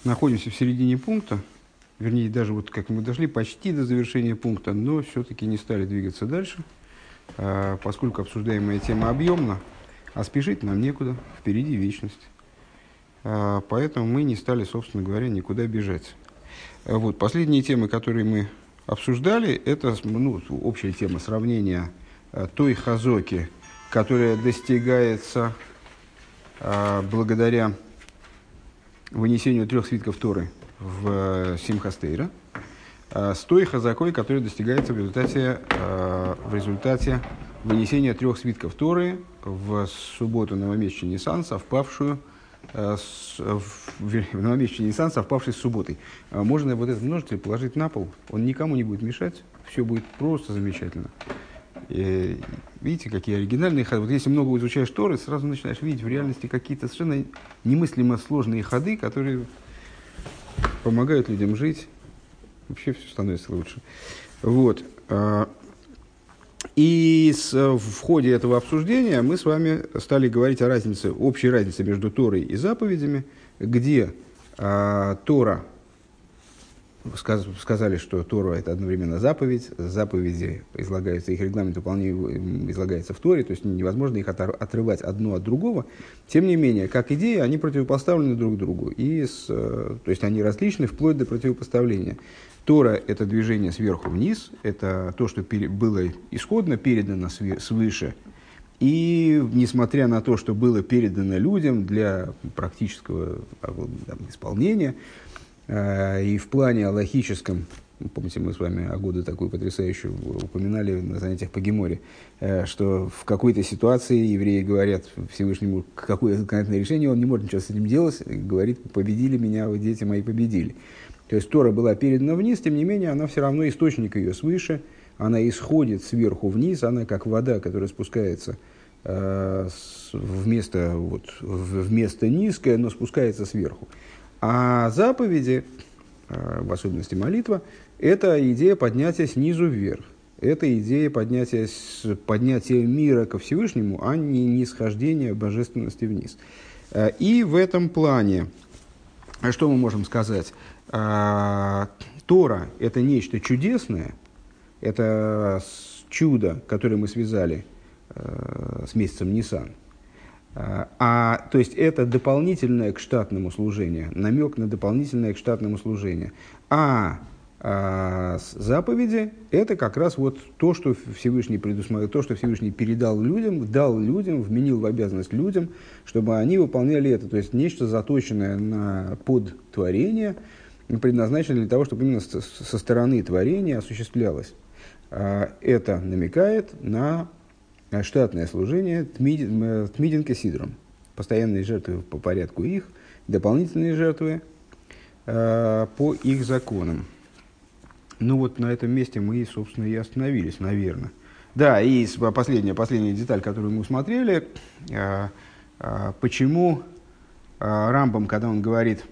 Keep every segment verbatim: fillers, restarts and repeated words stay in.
находимся в середине пункта, вернее, даже вот как мы дошли почти до завершения пункта, но все-таки не стали двигаться дальше, поскольку обсуждаемая тема объемна, а спешить нам некуда, впереди вечность. Поэтому мы не стали, собственно говоря, никуда бежать. Вот. Последние темы, которые мы обсуждали, это ну, общая тема сравнения той хазоки, которая достигается благодаря вынесению трех свитков Торы в Симхас Тейра, с той хазакой, которая достигается в результате, в результате вынесения трех свитков Торы в субботу новомесяча Нисан, совпавшую с, в новомесяча Нисан, совпавшей с субботой. Можно вот этот множитель положить на пол, он никому не будет мешать, все будет просто замечательно. И видите, какие оригинальные ходы. Вот если много изучаешь Торы, сразу начинаешь видеть в реальности какие-то совершенно немыслимо сложные ходы, которые помогают людям жить. Вообще все становится лучше. Вот. И с, в ходе этого обсуждения мы с вами стали говорить о разнице, общей разнице между Торой и заповедями, где а, Тора, сказ, сказали, что Тора – это одновременно заповедь, заповеди излагаются, их регламент выполнения излагается в Торе, то есть невозможно их отрывать одно от другого. Тем не менее, как идеи, они противопоставлены друг другу, и с, то есть они различны вплоть до противопоставления. Тора – это движение сверху вниз, это то, что пере, было исходно передано свыше. И несмотря на то, что было передано людям для практического там, исполнения, э, и в плане алахическом, помните, мы с вами Агоду такую потрясающую упоминали на занятиях по Геморе, э, что в какой-то ситуации евреи говорят Всевышнему, какое конкретное решение, он не может ничего с этим делать, говорит: победили меня, вы, дети мои, победили. То есть Тора была передана вниз, тем не менее, она все равно источник ее свыше, она исходит сверху вниз, она как вода, которая спускается э, с, вместо, вот, вместо низкое, но спускается сверху. А заповеди, э, в особенности молитва, это идея поднятия снизу вверх. Это идея поднятия, поднятия мира ко Всевышнему, а не нисхождения божественности вниз. Э, и в этом плане, что мы можем сказать? Тора – это нечто чудесное, это чудо, которое мы связали э, с месяцем Нисан. А, то есть это дополнительное к штатному служению, намек на дополнительное к штатному служению. А, а заповеди – это как раз вот то, что Всевышний предусмотрел, то, что Всевышний передал людям, дал людям, вменил в обязанность людям, чтобы они выполняли это. То есть нечто заточенное на подтворение, предназначено для того, чтобы именно со стороны творения осуществлялось. Это намекает на штатное служение тмидин кесидром. Постоянные жертвы по порядку их, дополнительные жертвы по их законам. Ну вот на этом месте мы, собственно, и остановились, наверное. Да, и последняя, последняя деталь, которую мы усмотрели, почему Рамбам, когда он говорит,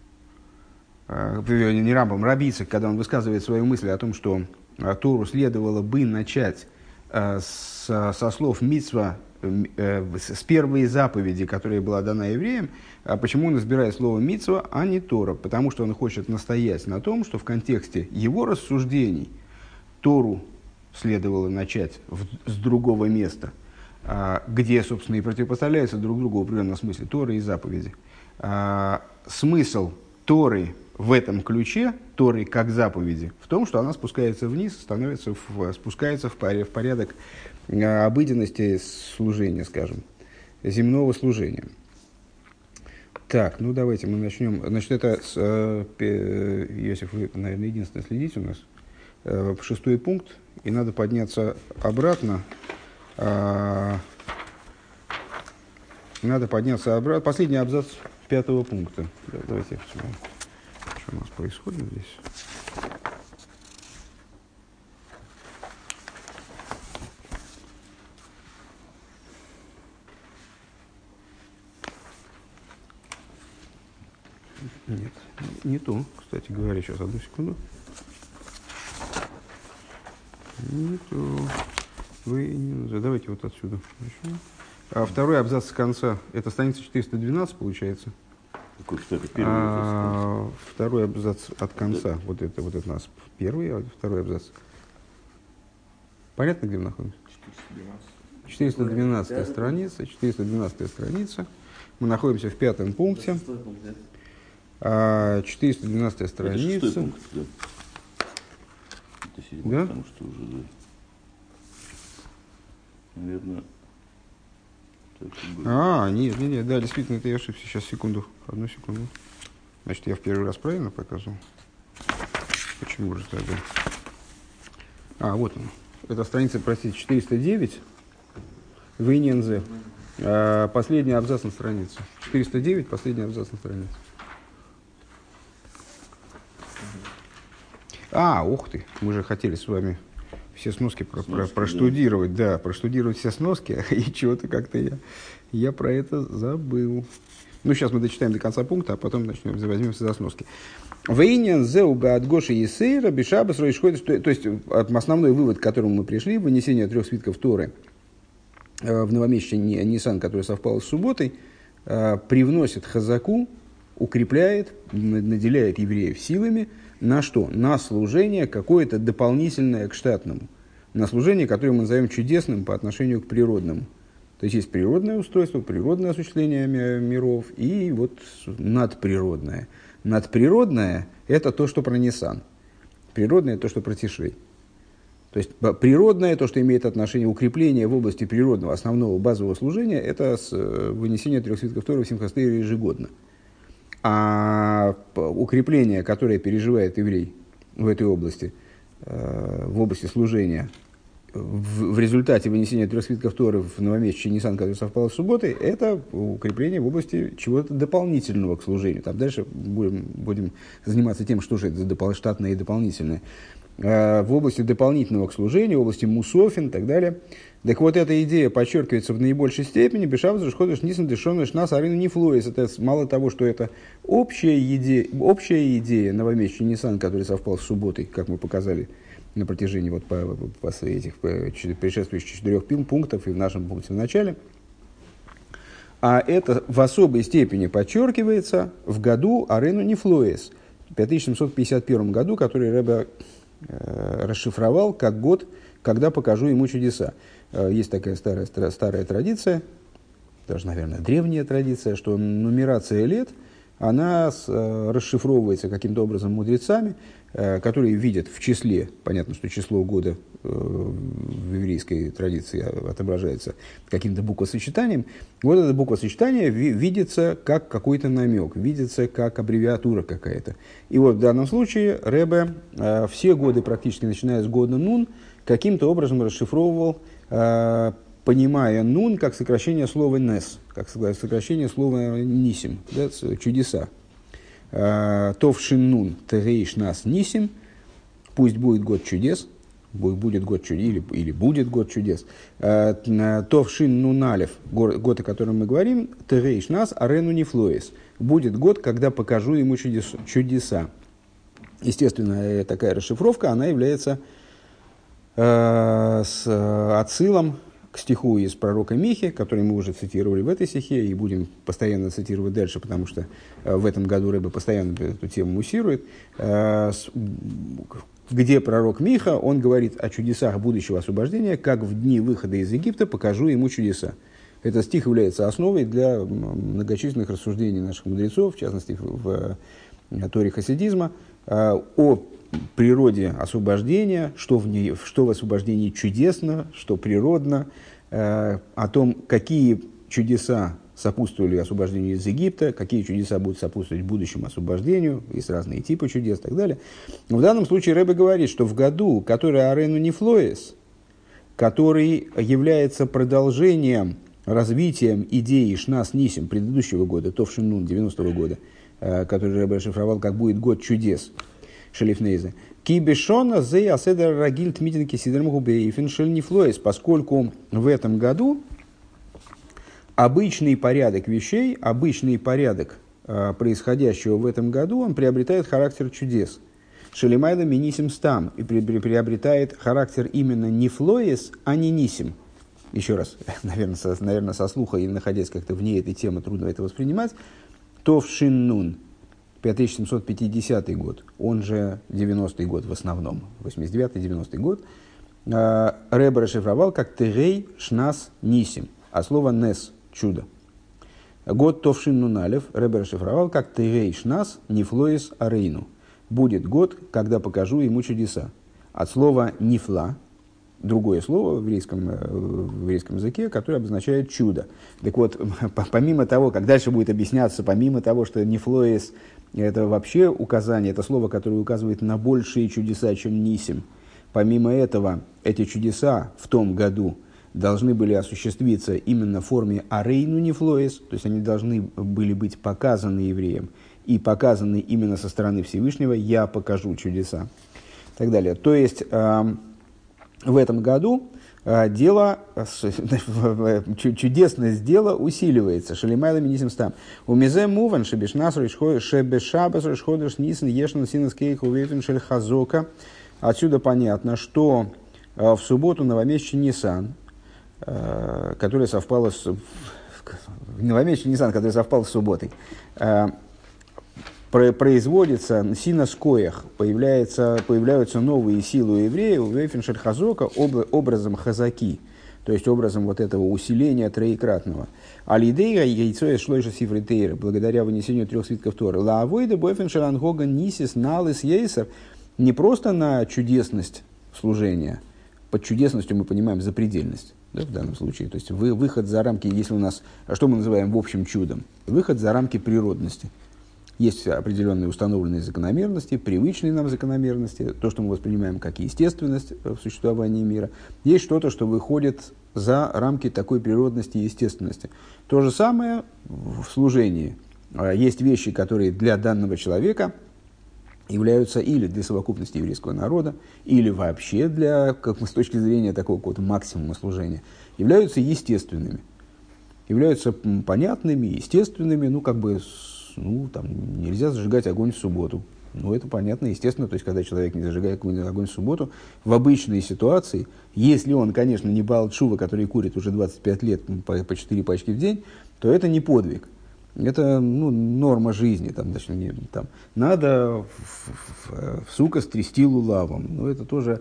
не Рамбам, Раби Ицхак, когда он высказывает свою мысль о том, что Тору следовало бы начать с, со слов мицва, с первой заповеди, которая была дана евреям, почему он избирает слово мицва, а не Тора? Потому что он хочет настоять на том, что в контексте его рассуждений Тору следовало начать в, с другого места, где, собственно, и противопоставляются друг другу в определенном смысле Тора и заповеди. Смысл Торы в этом ключе, Торы как заповеди, в том, что она спускается вниз, становится в, спускается в, паре, в порядок обыденности служения, скажем, земного служения. Так, ну давайте мы начнем. Значит, это, с, э, Йосиф, вы, наверное, единственное следите у нас, э, шестой пункт, и надо подняться обратно. Э, надо подняться обратно. Последний абзац пятого пункта. Давайте я посмотрю, что у нас происходит здесь. Нет, не то, кстати говоря, сейчас, одну секунду. Не то. Вы не... Давайте вот отсюда начнем. А второй абзац с конца, это страница четыреста двенадцать, получается. Какой, что это, первый а, второй абзац от конца. Вот это, вот это у нас первый, а второй абзац. Понятно, где мы находимся? четыреста двенадцатая страница. четыреста двенадцатая страница. Мы находимся в пятом пункте. четыреста двенадцатая страница. Это пункт, да. Это седьмой, да? Потому что уже, да. Наверное... А, нет, нет, нет, да, действительно, это я ошибся. Сейчас, секунду, одну секунду. Значит, я в первый раз правильно показывал? Почему же тогда? А, вот он. Это страница, простите, четыреста девять. В ИНЗ. А, последний абзац на странице. четыреста девять, последний абзац на странице. А, ух ты, мы же хотели с вами все сноски, про, сноски про, проштудировать, да. да, проштудировать все сноски, и чего-то как-то я, я про это забыл. Ну, сейчас мы дочитаем до конца пункта, а потом начнем, возьмемся за сноски. Вейнян зеуба от Гоши Есейра бешабас роишходит. То есть, основной вывод, к которому мы пришли, вынесение трех свитков Торы в новомесячный Нисан, который совпал с субботой, привносит хазаку, укрепляет, наделяет евреев силами. На что? На служение какое-то дополнительное к штатному. На служение, которое мы назовем чудесным по отношению к природному. То есть, есть природное устройство, природное осуществление миров и вот надприродное. Надприродное – это то, что про Нисан. Природное – то, что про Тишрей. То есть, природное, то, что имеет отношение укрепления в области природного, основного базового служения, это вынесение трех свитков Торы в Симхас Тейра ежегодно. А укрепление, которое переживает еврей в этой области, в области служения, в, в результате вынесения трех свитков Торы в новомесячный Нисан, который совпал с субботой, это укрепление в области чего-то дополнительного к служению. Там дальше будем, будем заниматься тем, что же это за штатное и дополнительное. В области дополнительного к служению, в области мусофин и так далее. Так вот, эта идея подчеркивается в наибольшей степени. Бешавз решходыш нисан дешоныш нас арину нефлоис. Это мало того, что это общая идея, общая идея новомесячный Нисан, который совпал с субботой, как мы показали на протяжении вот по, по, по этих по предшествующих четырех пунктов и в нашем пункте в начале. А это в особой степени подчеркивается в году арину нефлоис, в пять тысяч семьсот пятьдесят первом году, который Ребе э, расшифровал как год, когда покажу ему чудеса. Есть такая старая, старая традиция, даже, наверное, древняя традиция, что нумерация лет, она с, расшифровывается каким-то образом мудрецами, которые видят в числе, понятно, что число года в еврейской традиции отображается каким-то буквосочетанием. Вот это буквосочетание видится как какой-то намек, видится как аббревиатура какая-то. И вот в данном случае Ребе все годы, практически начиная с года Нун, каким-то образом расшифровывал, понимая нун как сокращение слова нес, как сокращение слова нисим, да, чудеса. Товшин нун тегейш нас нисим, пусть будет год чудес, будет год чудес, или, или будет год чудес. Товшин нун алев, год, о котором мы говорим, тегейш нас арену нефлоис, будет год, когда покажу ему чудес, чудеса. Естественно, такая расшифровка, она является с отсылом к стиху из пророка Михи, который мы уже цитировали в этой стихе и будем постоянно цитировать дальше, потому что в этом году Ребе постоянно эту тему муссирует, где пророк Миха, он говорит о чудесах будущего освобождения, как в дни выхода из Египта покажу ему чудеса. Этот стих является основой для многочисленных рассуждений наших мудрецов, в частности в Торе хасидизма, о природе освобождения, что в, ней, что в освобождении чудесно, что природно, э, о том, какие чудеса сопутствовали освобождению из Египта, какие чудеса будут сопутствовать будущему освобождению, есть разные типы чудес и так далее. В данном случае Ребе говорит, что в году, который арену нефлоис, который является продолжением, развитием идеи Шнас Нисим предыдущего года, Товшин Нун девяностого года, э, который Ребе расшифровал, как будет год чудес, Шелифнейзе. Кибешона зей аседер рагиль тмитинки сидермуху бейфен шельнифлоис, поскольку в этом году обычный порядок вещей, обычный порядок э, происходящего в этом году, он приобретает характер чудес. Шелимайда минисим стам, и при, при, приобретает характер именно нефлоис, а не нисим. Еще раз, наверное со, наверное, со слуха или находясь как-то вне этой темы, трудно это воспринимать. Товшин нун. пять тысяч семьсот пятидесятый год, он же девяностый год в основном, восемьдесят девятый девяностый год, Ребе расшифровал как «Терей шнас нисим», а слово «нес» – «чудо». Год Товшин Нуналев Ребе расшифровал как «Терей шнас нифлоис арейну», будет год, когда покажу ему чудеса. От слова «нифла», другое слово в еврейском, в еврейском языке, которое обозначает чудо. Так вот, помимо того, как дальше будет объясняться, помимо того, что «нифлоис» – это вообще указание, это слово, которое указывает на большие чудеса, чем «нисим», помимо этого, эти чудеса в том году должны были осуществиться именно в форме арейну нефлоис, то есть они должны были быть показаны евреям и показаны именно со стороны Всевышнего, я покажу чудеса и так далее. То есть э, в этом году э, дело, чудесность дела усиливается. Шалимайла минисим стам. У мизе муван шебешнас шебешабас решходыш нисен ешнан синескейх увейтен шель хазока. Отсюда понятно, что э, в субботу новомесячный Нисан, э, который совпало с новомесячный Нисан, который совпал с субботой, э, про, производится синас коях, появляются новые силы у евреев, вейфеншель хазока, об, образом хазаки, то есть образом вот этого усиления троекратного. Алидейра яйцо из шлойша сифритейра, благодаря вынесению трех свитков Торы. Лаавойда бойфеншель ангога нисис налыс ейсер. Не просто на чудесность служения, под чудесностью мы понимаем запредельность, да, в данном случае. То есть вы, выход за рамки, если у нас, что мы называем в общем чудом, выход за рамки природности. Есть определенные установленные закономерности, привычные нам закономерности, то, что мы воспринимаем как естественность в существовании мира. Есть что-то, что выходит за рамки такой природности и естественности. То же самое в служении. Есть вещи, которые для данного человека являются или для совокупности еврейского народа, или вообще для, как с точки зрения такого какого-то максимума служения, являются естественными, являются понятными, естественными, ну, как бы, ну, там, нельзя зажигать огонь в субботу. Ну, это понятно, естественно, то есть, когда человек не зажигает огонь в субботу, в обычной ситуации, если он, конечно, не Баал Тшува, который курит уже двадцать пять лет по, по четыре пачки в день, то это не подвиг. Это, ну, норма жизни. Там, точнее, там, надо в, в, в сукас трясти лулавом. Ну, это тоже,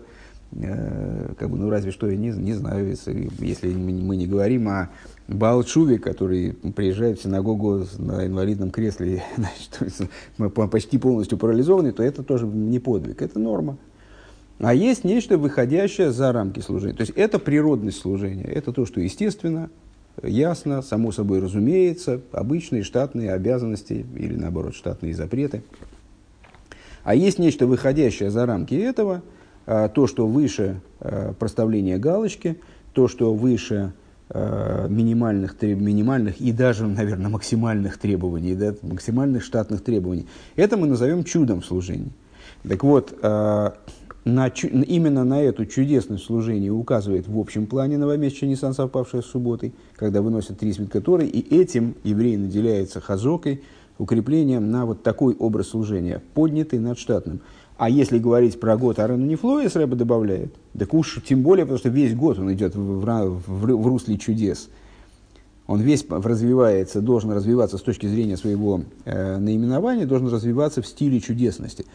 э, как бы, ну, разве что, я не, не знаю, если, если мы, мы не говорим о Баал Тшуве, который приезжает в синагогу на инвалидном кресле, значит, почти полностью парализованный, то это тоже не подвиг, это норма. А есть нечто, выходящее за рамки служения. То есть это природность служения, это то, что естественно, ясно, само собой разумеется, обычные штатные обязанности или, наоборот, штатные запреты. А есть нечто, выходящее за рамки этого, то, что выше проставления галочки, то, что выше минимальных, минимальных и даже, наверное, максимальных требований, да, максимальных штатных требований. Это мы назовем чудом в служении. Так вот, на, именно на эту чудесность служения указывает в общем плане новомесячный Нисан, совпавший с субботой, когда выносят три свитка Торы, и этим еврей наделяется хазокой, укреплением на вот такой образ служения, поднятый над штатным. А если говорить про год Арену Нефлоис, Рэбе добавляет, так уж тем более, потому что весь год он идет в, в, в, в русле чудес. Он весь развивается, должен развиваться с точки зрения своего э, наименования, должен развиваться в стиле чудесности.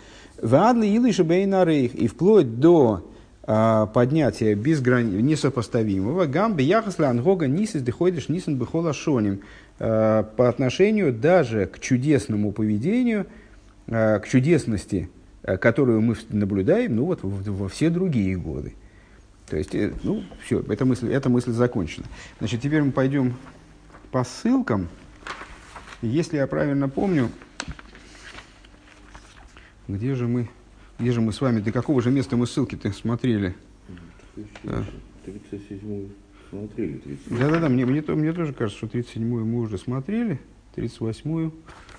И вплоть до э, поднятия безграни... несопоставимого гамбе яхасли ангога нисис деходиш нисен бехола шоним э, по отношению даже к чудесному поведению, э, к чудесности, э, которую мы наблюдаем, ну, вот, во все другие годы. То есть, э, ну, все, эта мысль, эта мысль закончена. Значит, теперь мы пойдем по ссылкам. Если я правильно помню, где же мы, где же мы с вами, до какого же места мы ссылки-то смотрели? тридцать седьмую смотрели. тридцать седьмую. Да-да-да, мне, мне, мне тоже кажется, что тридцать седьмую мы уже смотрели, тридцать восьмую.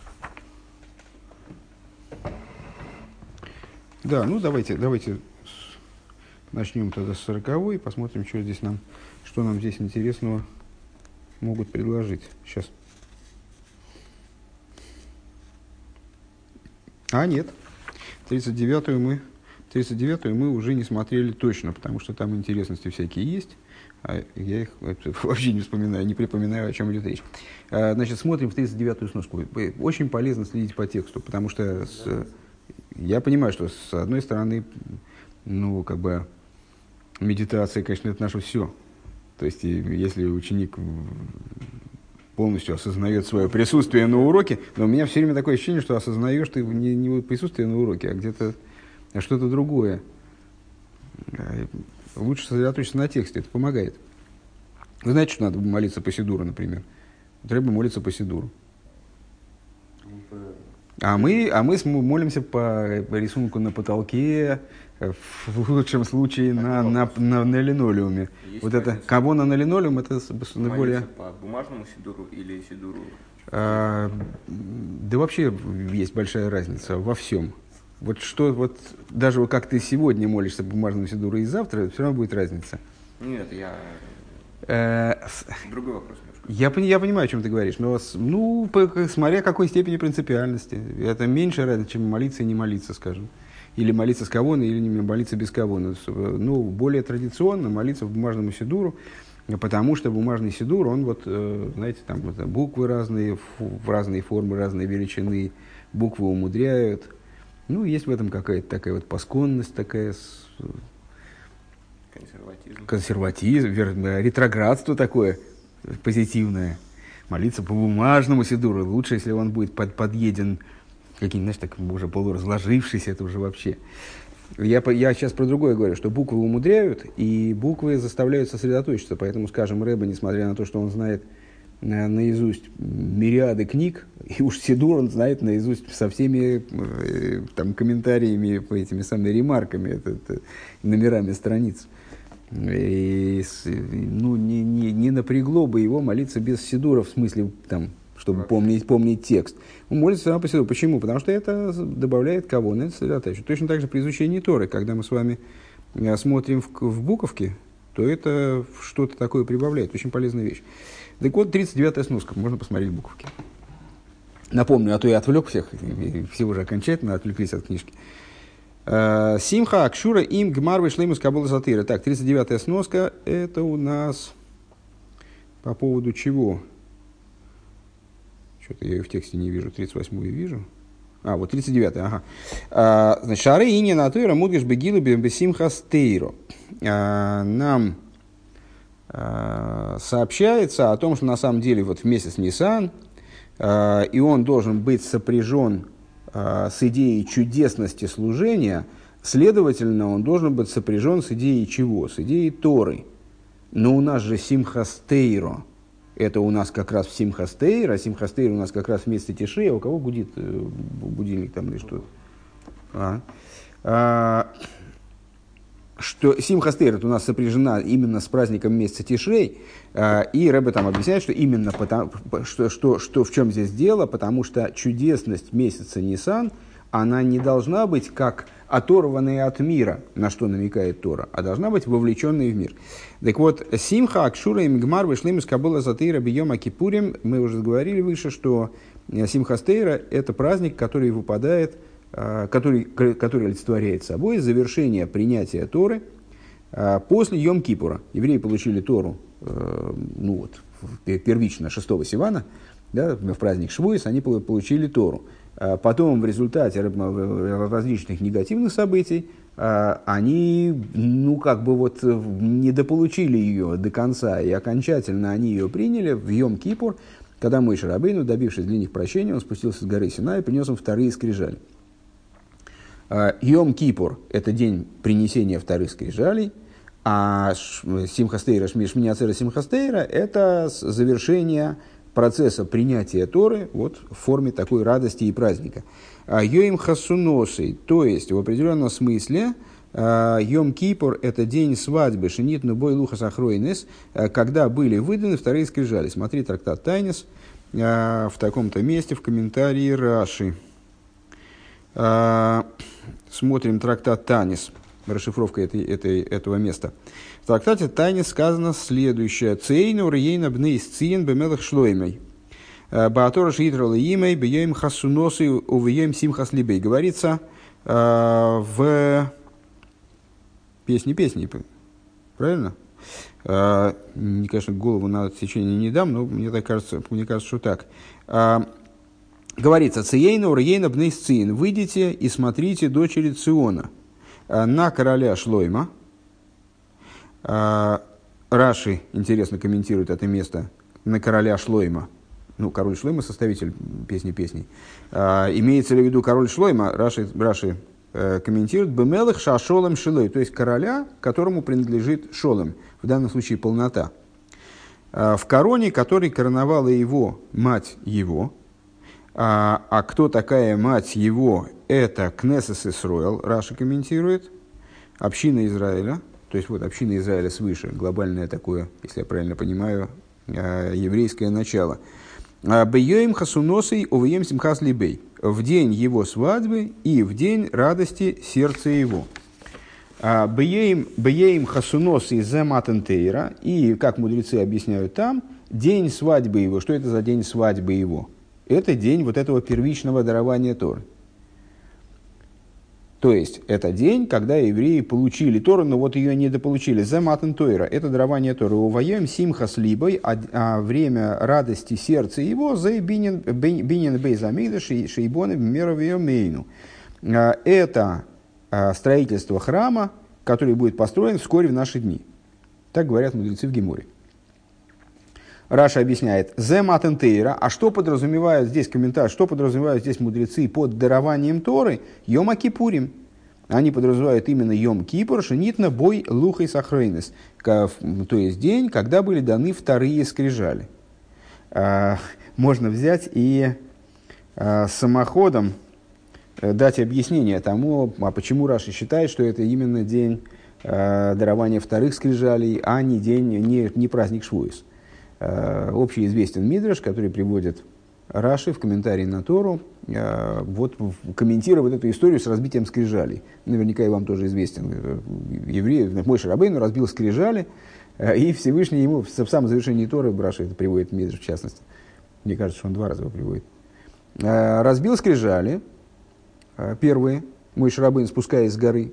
Да, ну давайте, давайте начнем тогда с сороковой, посмотрим, что здесь нам, что нам здесь интересного могут предложить. Сейчас. А, нет. тридцать девятую мы тридцать девятую мы уже не смотрели точно, потому что там интересности всякие есть. А я их вообще не вспоминаю, не припоминаю, о чем идет речь. Значит, смотрим в тридцать девятую сноску. Очень полезно следить по тексту, потому что с, я понимаю, что с одной стороны, ну, как бы, медитация, конечно, это наше все. То есть, если ученик полностью осознает свое присутствие на уроке, но у меня все время такое ощущение, что осознаешь ты не, не присутствие на уроке, а где-то что-то другое. Лучше сосредоточиться на тексте, это помогает. Вы знаете, что надо молиться по сидуру, например? Треба молиться по сидуру. А мы, а мы молимся по рисунку на потолке, в лучшем случае на, на, на, на линолеуме. Есть вот это кавона на линолеум, это более... по бумажному сидуру или сидуру? А, да вообще есть большая разница во всем. Вот что, вот даже вот как ты сегодня молишься по бумажному сидуру и завтра, все равно будет разница. Нет, я... Другой вопрос. Я, я понимаю, о чем ты говоришь, но ну, по, смотря какой степени принципиальности. Это меньше разница, чем молиться и не молиться, скажем. Или молиться с кавоной, или не молиться без кавона. Ну, более традиционно молиться в бумажному сидуру, потому что бумажный сидур, он вот, знаете, там вот буквы разные, в разные формы, разные величины, буквы умудряют. Ну, есть в этом какая-то такая вот пасконность, такая... Консерватизм. Консерватизм, ретроградство такое позитивное. Молиться по бумажному сидуру. Лучше, если он будет под, подъеден каким-то, знаешь, так уже полуразложившийся, это уже вообще. Я, я сейчас про другое говорю, что буквы умудряют, и буквы заставляют сосредоточиться. Поэтому, скажем, Рэбе, несмотря на то, что он знает наизусть мириады книг, и уж сидур он знает наизусть со всеми э, там, комментариями, по этими самыми ремарками, это, это, номерами страниц. И, ну, не, не, не напрягло бы его молиться без сидура, в смысле, там, чтобы помнить, помнить текст. Он молится сам по сидуру. Почему? Потому что это добавляет кого? На сосредоточие. Точно так же при изучении Торы, когда мы с вами смотрим в, в буковки, то это что-то такое прибавляет. Очень полезная вещь. Так вот, тридцать девятая сноска. Можно посмотреть буковки. Напомню, а то я отвлек всех. Все уже окончательно отвлеклись от книжки. Симха, Акшура, им, Гмар, Вишлеймус, Кабула, Сатыра. Так, тридцать девятая сноска. Это у нас по поводу чего? Что-то я ее в тексте не вижу. тридцать восьмую вижу. А, вот тридцать девятая, ага. А, значит, Шары Инья Натуира, Мудгаш, Бегилу, Бесимха, Стейро. Нам сообщается о том, что на самом деле вот в месяц Нисан, э, и он должен быть сопряжен э, с идеей чудесности служения, следовательно, он должен быть сопряжен с идеей чего? С идеей Торы. Но у нас же Симхастейро, это у нас как раз в Симхастейро, а Симхастейро у нас как раз в месяце Тиши, а у кого гудит э, будильник там или что-то? А. А, что Симхастейр у нас сопряжена именно с праздником месяца Тишрей, э, и Рэбе там объясняет, что именно потому, что, что, что в чем здесь дело, потому что чудесность месяца Нисан, она не должна быть как оторванная от мира, на что намекает Тора, а должна быть вовлеченной в мир. Так вот, Симха, Акшура и Мигмар вышли из Кабула Затейра Бьема Кипурим. Мы уже говорили выше, что Симхастейра – это праздник, который выпадает, Который, который олицетворяет собой завершение принятия Торы после Йом-Кипура. Евреи получили Тору ну вот, первично шестого Сивана, да, в праздник Швуис они получили Тору. Потом в результате различных негативных событий они ну, как бы вот недополучили ее до конца, и окончательно они ее приняли в Йом-Кипур, когда Моше Рабейну, добившись для них прощения, он спустился с горы Синай и принес им вторые скрижали. Йом-Кипур – это день принесения вторых скрижалей, а Симхастейра, Шминяцера Симхастейра – это завершение процесса принятия Торы вот, в форме такой радости и праздника. Йоим Хасуносей, то есть в определенном смысле Йом-Кипур – это день свадьбы Шенит Нубой Лухас Ахройнес, когда были выданы вторые скрижали. Смотри трактат Тайнес в таком-то месте в комментарии Раши. Смотрим трактат Танис, расшифровка этой, этой, этого места. В трактате Танис сказано следующее. Цейну рейна бней сциен бемелах шлоймей. Баатора шиитрала имей бьем хасуносы увьем симхас либей. Говорится в Песни, песни. Правильно? А, конечно, голову на отсечение не дам, но мне так кажется, мне кажется, что так. А, говорится, «Циейна урейна бней сциин». «Выйдите и смотрите дочери Циона а, на короля Шлойма». А, Раши, интересно, комментирует это место, на короля Шлойма. Ну, король Шлойма, составитель песни песней. А, имеется ли в виду король Шлойма? Раши, Раши э, комментирует «Бемелых шашолем шилой», то есть короля, которому принадлежит шолем, в данном случае полнота. А, в короне, которой короновала его мать его. А, а кто такая мать его? Это Кнесес Исроэл, Раши комментирует, община Израиля. То есть вот община Израиля свыше, глобальное такое, если я правильно понимаю, э, еврейское начало. «Бейоим хасуносой овеем симхас либей». В день его свадьбы и в день радости сердца его. «Бейоим хасуносой зе матентейра». И, как мудрецы объясняют там, день свадьбы его. Что это за день свадьбы его? Это день вот этого первичного дарования Торы. То есть, это день, когда евреи получили Тору, но вот ее недополучили. «Зе матен Тойра» – это дарование Торы. «Уваем симхас либой», а время радости сердца его «зе бинен бейзамида шейбоны меровиомейну». Это строительство храма, который будет построен вскоре в наши дни. Так говорят мудрецы в Геморе. Раша объясняет, «Зе матен Тейра», а что подразумевают здесь комментарий, что подразумевают здесь мудрецы под дарованием Торы? Йома Кипурим. Они подразумевают именно Йом Кипур, шенитна бой лухой сахрейнес, то есть день, когда были даны вторые скрижали. Можно взять и самоходом дать объяснение тому, а почему Раша считает, что это именно день дарования вторых скрижалей, а не день, не, не праздник Швуис. Общеизвестен мидраш, который приводит Раши в комментарии на Тору, вот, комментируя вот эту историю с разбитием скрижалей. Наверняка и вам тоже известен. Еврей, Моше Рабейну разбил скрижали, и Всевышний ему в самом завершении Торы, Раши это приводит мидраш в частности, мне кажется, что он два раза его приводит, разбил скрижали, первые, Моше Рабейну, спускаясь с горы,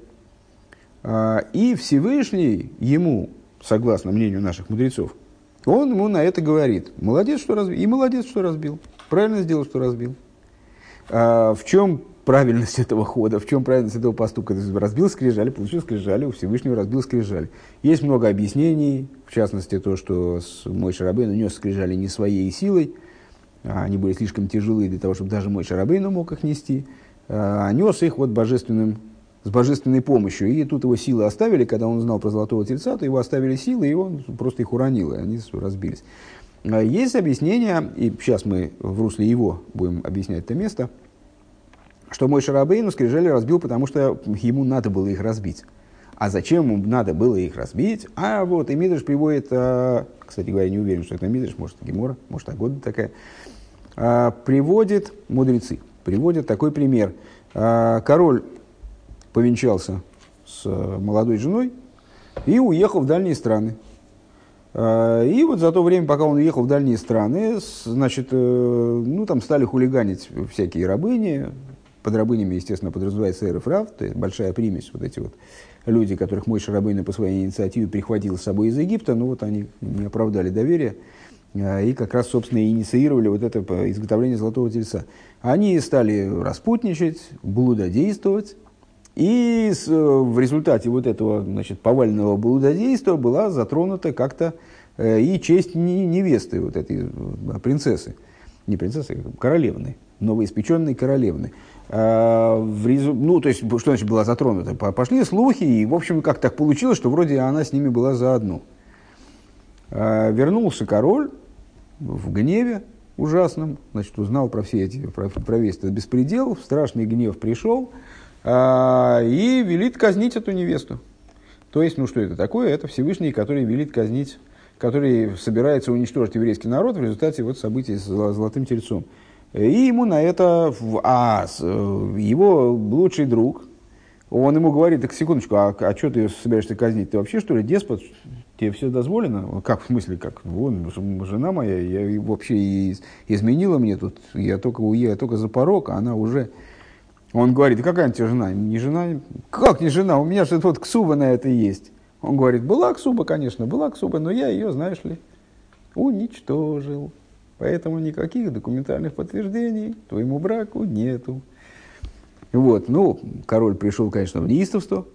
и Всевышний ему, согласно мнению наших мудрецов, он ему на это говорит, молодец, что разбил, и молодец, что разбил, правильно сделал, что разбил. А в чем правильность этого хода, в чем правильность этого поступка? Разбил скрижали, получил скрижали, у Всевышнего разбил скрижали. Есть много объяснений, в частности, то, что Моше Рабейну нес скрижали не своей силой, а они были слишком тяжелые для того, чтобы даже Моше Рабейну мог их нести, а нес их вот божественным, с божественной помощью. И тут его силы оставили, когда он узнал про золотого тельца, то его оставили силы, и он просто их уронил, и они разбились. Есть объяснение, и сейчас мы в русле его будем объяснять это место, что Моше Рабейну скрижали разбил, потому что ему надо было их разбить. А зачем ему надо было их разбить? А вот, и Мидраш приводит, кстати говоря, не уверен, что это Мидраш, может, Гемора, может, Агода такая, приводит мудрецы, приводит такой пример. Король повенчался с молодой женой и уехал в дальние страны. И вот за то время, пока он уехал в дальние страны, значит, ну, там стали хулиганить всякие рабыни. Под рабынями, естественно, подразумевается эрев рав, то есть большая примесь, вот эти вот люди, которых Моше Рабейну по своей инициативе прихватил с собой из Египта, но вот они не оправдали доверия и как раз, собственно, инициировали вот это изготовление золотого тельца. Они стали распутничать, блудодействовать. И с, в результате вот этого, значит, повального блудодейства была затронута как-то э, и честь невесты, вот этой принцессы, не принцессы, а королевны, новоиспеченной королевны. А, в резу... Ну, то есть, что значит была затронута? Пошли слухи, и, в общем, как так получилось, что вроде она с ними была заодно. А, вернулся король в гневе ужасном, значит, узнал про все эти, про, про весь этот беспредел, страшный гнев пришел, и велит казнить эту невесту. То есть, ну что это такое? Это Всевышний, который велит казнить, который собирается уничтожить еврейский народ в результате вот событий с золотым тельцом. И ему на это, а его лучший друг, он ему говорит, так секундочку, а, а что ты собираешься казнить? Ты вообще, что ли, деспот? Тебе все дозволено? Как, в смысле, как? Вон, жена моя, я вообще изменила мне тут, я только уехала, я только за порог, а она уже... Он говорит: какая тебе жена? Не жена? Как не жена? У меня же вот ксуба на это есть. Он говорит: была ксуба, конечно, была ксуба, но я ее, знаешь ли, уничтожил. Поэтому никаких документальных подтверждений твоему браку нету. Вот, ну, король пришел, конечно, в неистовство,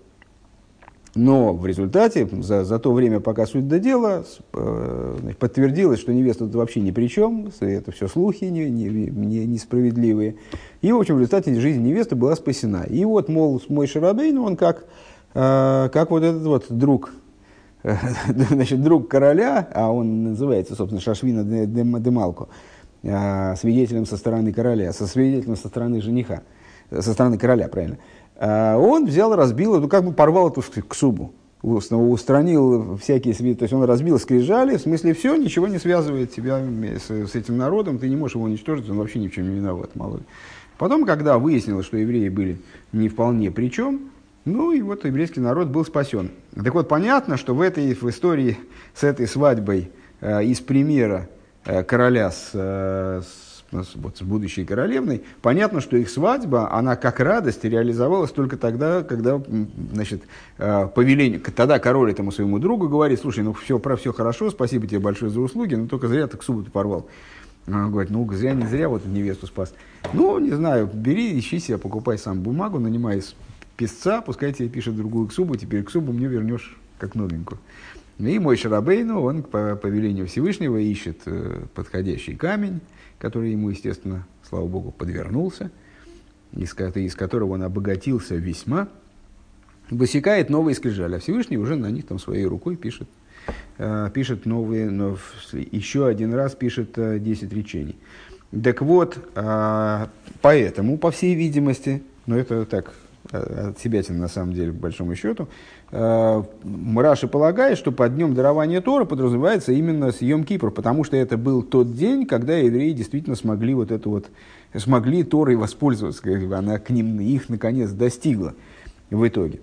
но в результате, за, за то время, пока суть до дела, э, подтвердилось, что невеста тут вообще ни при чем, это все слухи не, не, не, несправедливые. И, в общем, в результате жизнь невесты была спасена. И вот, мол, Мойше Рабейну, он как, э, как вот этот вот друг, э, значит, друг короля, а он называется, собственно, Шашвина де, де, де Малко, э, свидетелем со стороны короля, со свидетелем со стороны жениха, со стороны короля, правильно. Он взял, разбил, ну, как бы порвал эту ксубу, устранил всякие, то есть он разбил скрижали, в смысле все, ничего не связывает тебя с, с этим народом, ты не можешь его уничтожить, он вообще ни в чем не виноват, малой. Потом, когда выяснилось, что евреи были не вполне при чем, ну и вот еврейский народ был спасен. Так вот, понятно, что в этой в истории с этой свадьбой э, из примера э, короля с, э, с Вот, с будущей королевной, понятно, что их свадьба, она как радость реализовалась только тогда, когда, значит, повеление, тогда король этому своему другу говорит: слушай, ну все, про все хорошо, спасибо тебе большое за услуги, но только зря ты ксубу порвал. Он говорит: ну зря, не зря, вот невесту спас. Ну, не знаю, бери, ищи себе, покупай сам бумагу, нанимай писца, пускай тебе пишет другую ксубу, теперь ксубу мне вернешь как новенькую. И Мойше Рабейну, он по повелению Всевышнего ищет подходящий камень, который ему, естественно, слава богу, подвернулся, из, из которого он обогатился весьма, высекает новые скрижали, а Всевышний уже на них там своей рукой пишет, э, пишет новые, но еще один раз пишет э, десять речений. Так вот, э, поэтому, по всей видимости, но это так, от себя на самом деле, по большому счету, э, Раши полагает, что под днем дарования Торы подразумевается именно с Йом-Кипур, потому что это был тот день, когда евреи действительно смогли вот это вот, смогли Торой воспользоваться, как бы она к ним, их наконец достигла в итоге.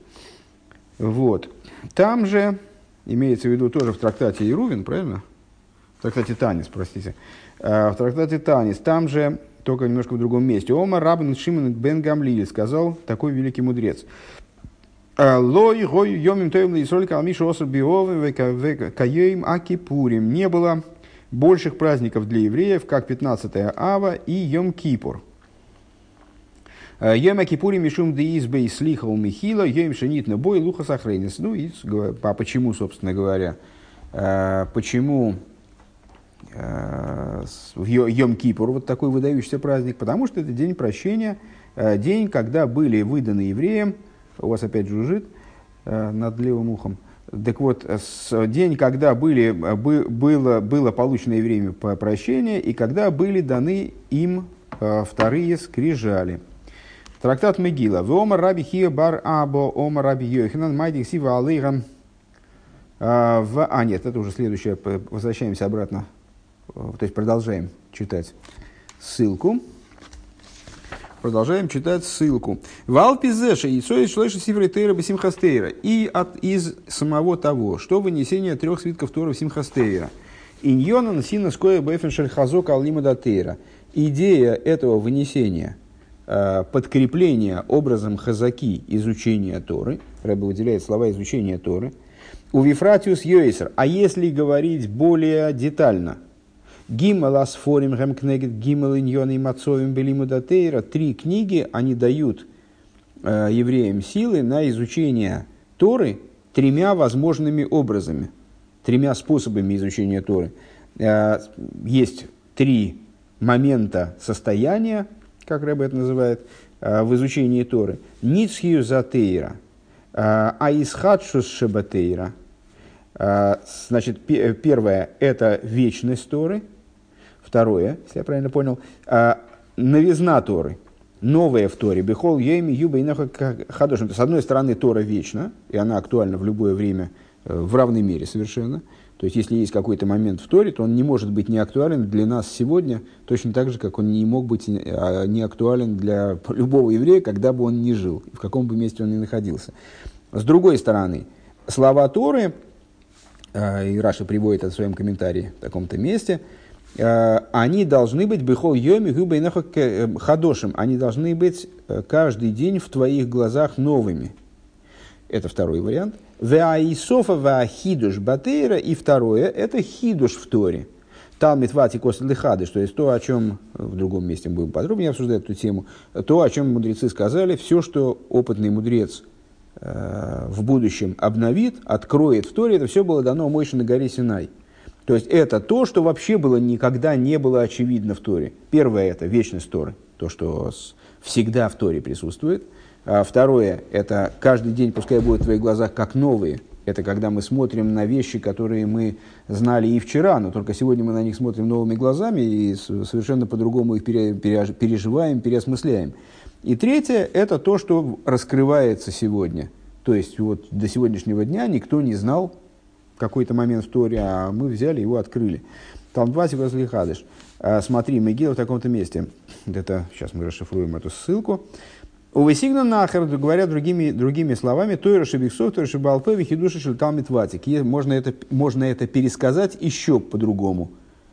Вот. Там же, имеется в виду тоже в трактате Ерувин, правильно? В трактате Танис, простите. Э, в трактате Танис, там же, только немножко в другом месте. Омар Раббан Шимон бен Гамлиэль сказал, такой великий мудрец: «Лой гой йомим тоим лисроль калмишу оср биовы каёим акипурим». Не было больших праздников для евреев, как пятнадцатое ава и Йом-Кипур. Йом Акипурим мишум деизбей слихал михила, йом шенит на бой луха сахрейнис. Ну и а почему, собственно говоря, почему в Йом-Кипур вот такой выдающийся праздник? Потому что это день прощения, день, когда были выданы евреям, у вас опять жужжит над левым ухом, так вот, день, когда были, было, было получено евреями прощение, и когда были даны им вторые скрижали. Трактат Мегила. Омар раби Хия бар Або, омар раби Йоханан, майдик сива алейгам. А, нет, это уже следующее. Возвращаемся обратно. То есть продолжаем читать ссылку. Продолжаем читать ссылку. Валпизеша и соис шлэша сифрей тейра бесимхас тейра. И от, из самого того, что вынесение трех свитков Торы в симхас тейра. Иньонан сина скоя бэфен шельхазок аллимада тейра. Идея этого вынесения, подкрепление образом хазаки изучения Торы, Рэбе выделяет слова изучения Торы, у Вифратиус Йойсер, а если говорить более детально, Гимел Асфорим Гэмкнегет Гимел Иньон и Мацовим Белиму Датейра, три книги, они дают э, евреям силы на изучение Торы тремя возможными образами, тремя способами изучения Торы. Э, есть три момента состояния, как Рэбе это называет, в изучении Торы. Ницхию затейра, аисхадшус шебатейра. Значит, первое – это вечность Торы. Второе, если я правильно понял, новизна Торы, новая в Торе. Бехол ейми юба инаха хадошим. С одной стороны, Тора вечна, и она актуальна в любое время в равной мере совершенно. То есть, если есть какой-то момент в Торе, то он не может быть не актуален для нас сегодня, точно так же, как он не мог быть не актуален для любого еврея, когда бы он ни жил, в каком бы месте он ни находился. С другой стороны, слова Торы, и Раши приводит это в своем комментарии в таком-то месте, они должны быть бихол йоми губейнахо хадошим, они должны быть каждый день в твоих глазах новыми. Это второй вариант. Веаисофа веахидуш батейра, и второе, это хидуш в Торе. Талмит вати косл лихадыш, то есть то, о чем в другом месте мы будем подробнее обсуждать эту тему, то, о чем мудрецы сказали, все, что опытный мудрец э, в будущем обновит, откроет в Торе, это все было дано Мойше на горе Синай. То есть это то, что вообще было никогда не было очевидно в Торе. Первое – это вечность Торы, то, что всегда в Торе присутствует. А второе – это каждый день, пускай будет в твоих глазах как новые. Это когда мы смотрим на вещи, которые мы знали и вчера, но только сегодня мы на них смотрим новыми глазами и совершенно по-другому их переживаем, переосмысляем. И третье – это то, что раскрывается сегодня. То есть вот до сегодняшнего дня никто не знал какой-то момент в Торе, а мы взяли его, открыли. Там два возле Хадыш. Смотри, Мегила в таком-то месте. Это, сейчас мы расшифруем эту ссылку. Увесигна нахер, говоря другими, другими словами, Тойра шебиксов, Тойра шебалпе, вихидуши шельталмит ватик. Можно это, можно это пересказать еще по-другому.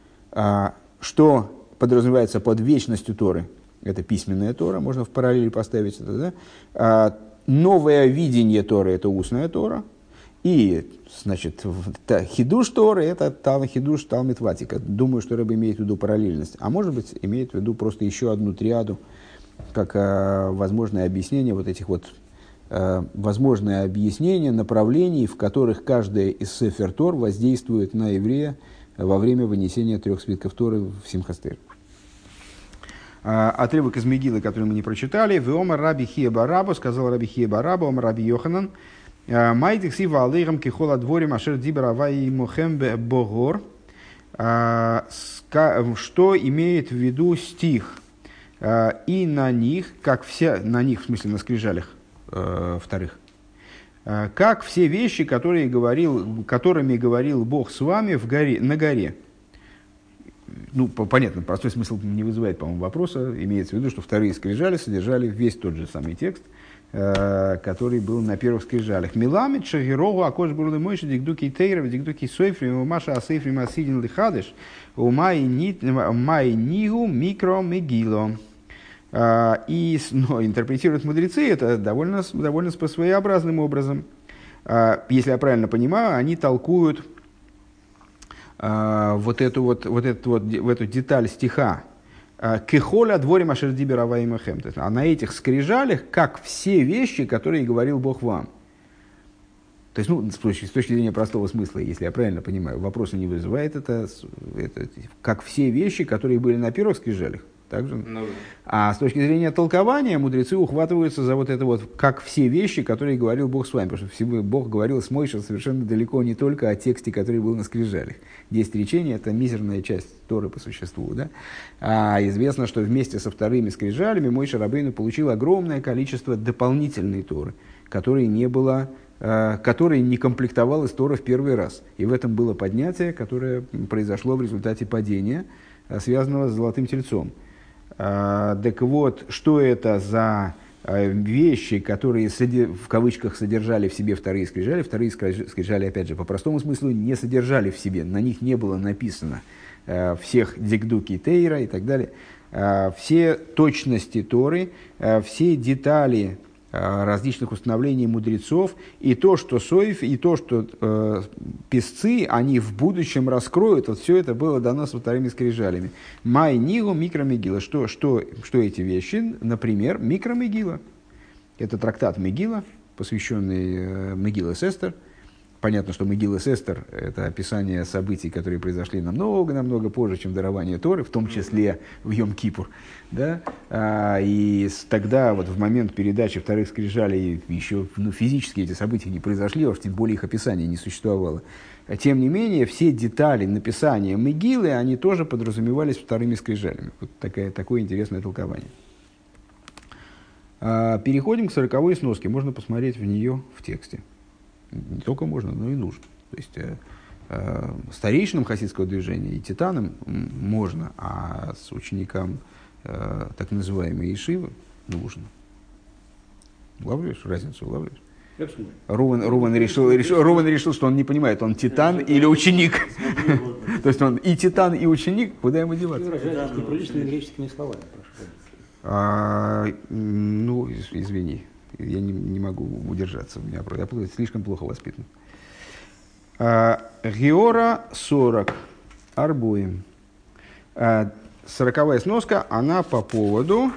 Что подразумевается под вечностью Торы? Это письменная Тора, можно в параллели поставить это. Да? Новое видение Торы – это устная Тора. И, значит, хидуш Торы – это тал, хидуш талмит ватик. Думаю, что Рэб имеет в виду параллельность. А может быть, имеет в виду просто еще одну триаду, как э, возможное объяснение вот этих вот, э, возможное объяснение направлений, в которых каждая из сефер Тор воздействует на еврея во время вынесения трех свитков Торы в Симхас Тейра. Э, отрывок из Мегилы, который мы не прочитали. «Веомар раби Хия бар Раба», сказал раби Хия бар Раба, омар раби Йоханан, «Майдик сива алейхам кихола дворим ашер дибер авай мохем богор». Что имеет в виду стих? И на них, как все, на них, в смысле на скрижалях э, вторых, э, как все вещи, которые говорил, которыми говорил Бог с вами в горе, на горе. Ну, понятно, простой смысл не вызывает, по-моему, вопроса. Имеется в виду, что вторые скрижали содержали весь тот же самый текст, э, который был на первых скрижалях. Миламид шагирогу акош бурлы мойши дикдуки тейров дикдуки сойфри маша асейфри масидин лихадыш умай нигу микро мегило. И ну, интерпретируют мудрецы это довольно, довольно своеобразным образом. Если я правильно понимаю, они толкуют вот эту вот, вот эту вот, в эту деталь стиха «Кехоля дворим ашерди беравай махем». А на этих скрижалях, как все вещи, которые говорил Бог вам. То есть, ну, с точки, с точки зрения простого смысла, если я правильно понимаю, вопроса не вызывает это, это как все вещи, которые были на первых скрижалях. Также. Ну, а с точки зрения толкования мудрецы ухватываются за вот это вот, как все вещи, которые говорил Бог с вами. Потому что Бог говорил с Мойше совершенно далеко не только о тексте, который был на скрижалях. Десять речений – это мизерная часть Торы по существу. Да? А известно, что вместе со вторыми скрижалями Мойше Рабейну получил огромное количество дополнительной Торы, которой не было, которой не комплектовалась Тора в первый раз. И в этом было поднятие, которое произошло в результате падения, связанного с золотым тельцом. Uh, так вот, что это за uh, вещи, которые в кавычках содержали в себе вторые скрижали? Вторые скрижали, опять же, по простому смыслу, не содержали в себе, на них не было написано uh, всех дикдуки Тейра и так далее. Uh, все точности Торы, uh, все детали uh, различных установлений мудрецов, и то, что Соев, и то, что uh, песцы, они в будущем раскроют, вот все это было дано со вторыми скрижалями. Май нигу микромегила. Что, что, что эти вещи? Например, микромегила. Это трактат Мегила, посвященный uh, Мегилас Эстер. Понятно, что Мегилас Эстер – это описание событий, которые произошли намного-намного позже, чем дарование Торы, в том числе в Йом-Кипур. Да? А, и тогда, вот в момент передачи вторых скрижалей, еще ну, физически эти события не произошли, а уж тем более их описания не существовало. Тем не менее, все детали написания Мегилы, они тоже подразумевались вторыми скрижалями. Вот такая, такое интересное толкование. А, переходим к сороковой сноске. Можно посмотреть в нее в тексте. Не только можно, но и нужно. То есть э, э, старейшинам хасидского движения и титанам можно, а с ученикам э, так называемой ешивы нужно. Улавливаешь разницу? Улавливаешь? Рувен, Рувен, решил, решил, Рувен решил, что он не понимает, он титан или ученик. То есть он и титан, и ученик, куда ему деваться? Выражайтесь неприличными греческими словами, прошу. А, ну, извини, я не, не могу удержаться, у меня я слишком плохо воспитан. А, Геора сорок, арбуем. А, сороковая сноска, она по поводу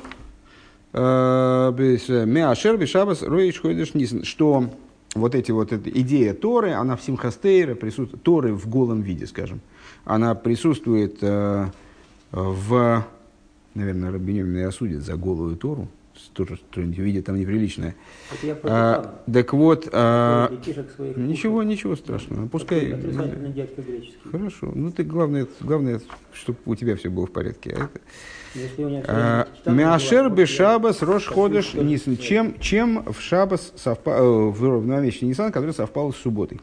Меашер бешабас роиш ходиш нисен, что вот эти вот эта идея Торы, она в Симхастейре присутствует, Торы в голом виде, скажем, она присутствует э, в, наверное, Рабби Йоми меня осудит за голую Тору, тоже что-нибудь видит там неприличное. А, так вот, а, ничего, ничего страшного, пускай. Хорошо, ну ты главное, главное, чтобы у тебя все было в порядке. Меашер бешабас рош ходеш нисан. Чем, чем в шабас совпал, в новомесячный Нисан, который совпал с субботой.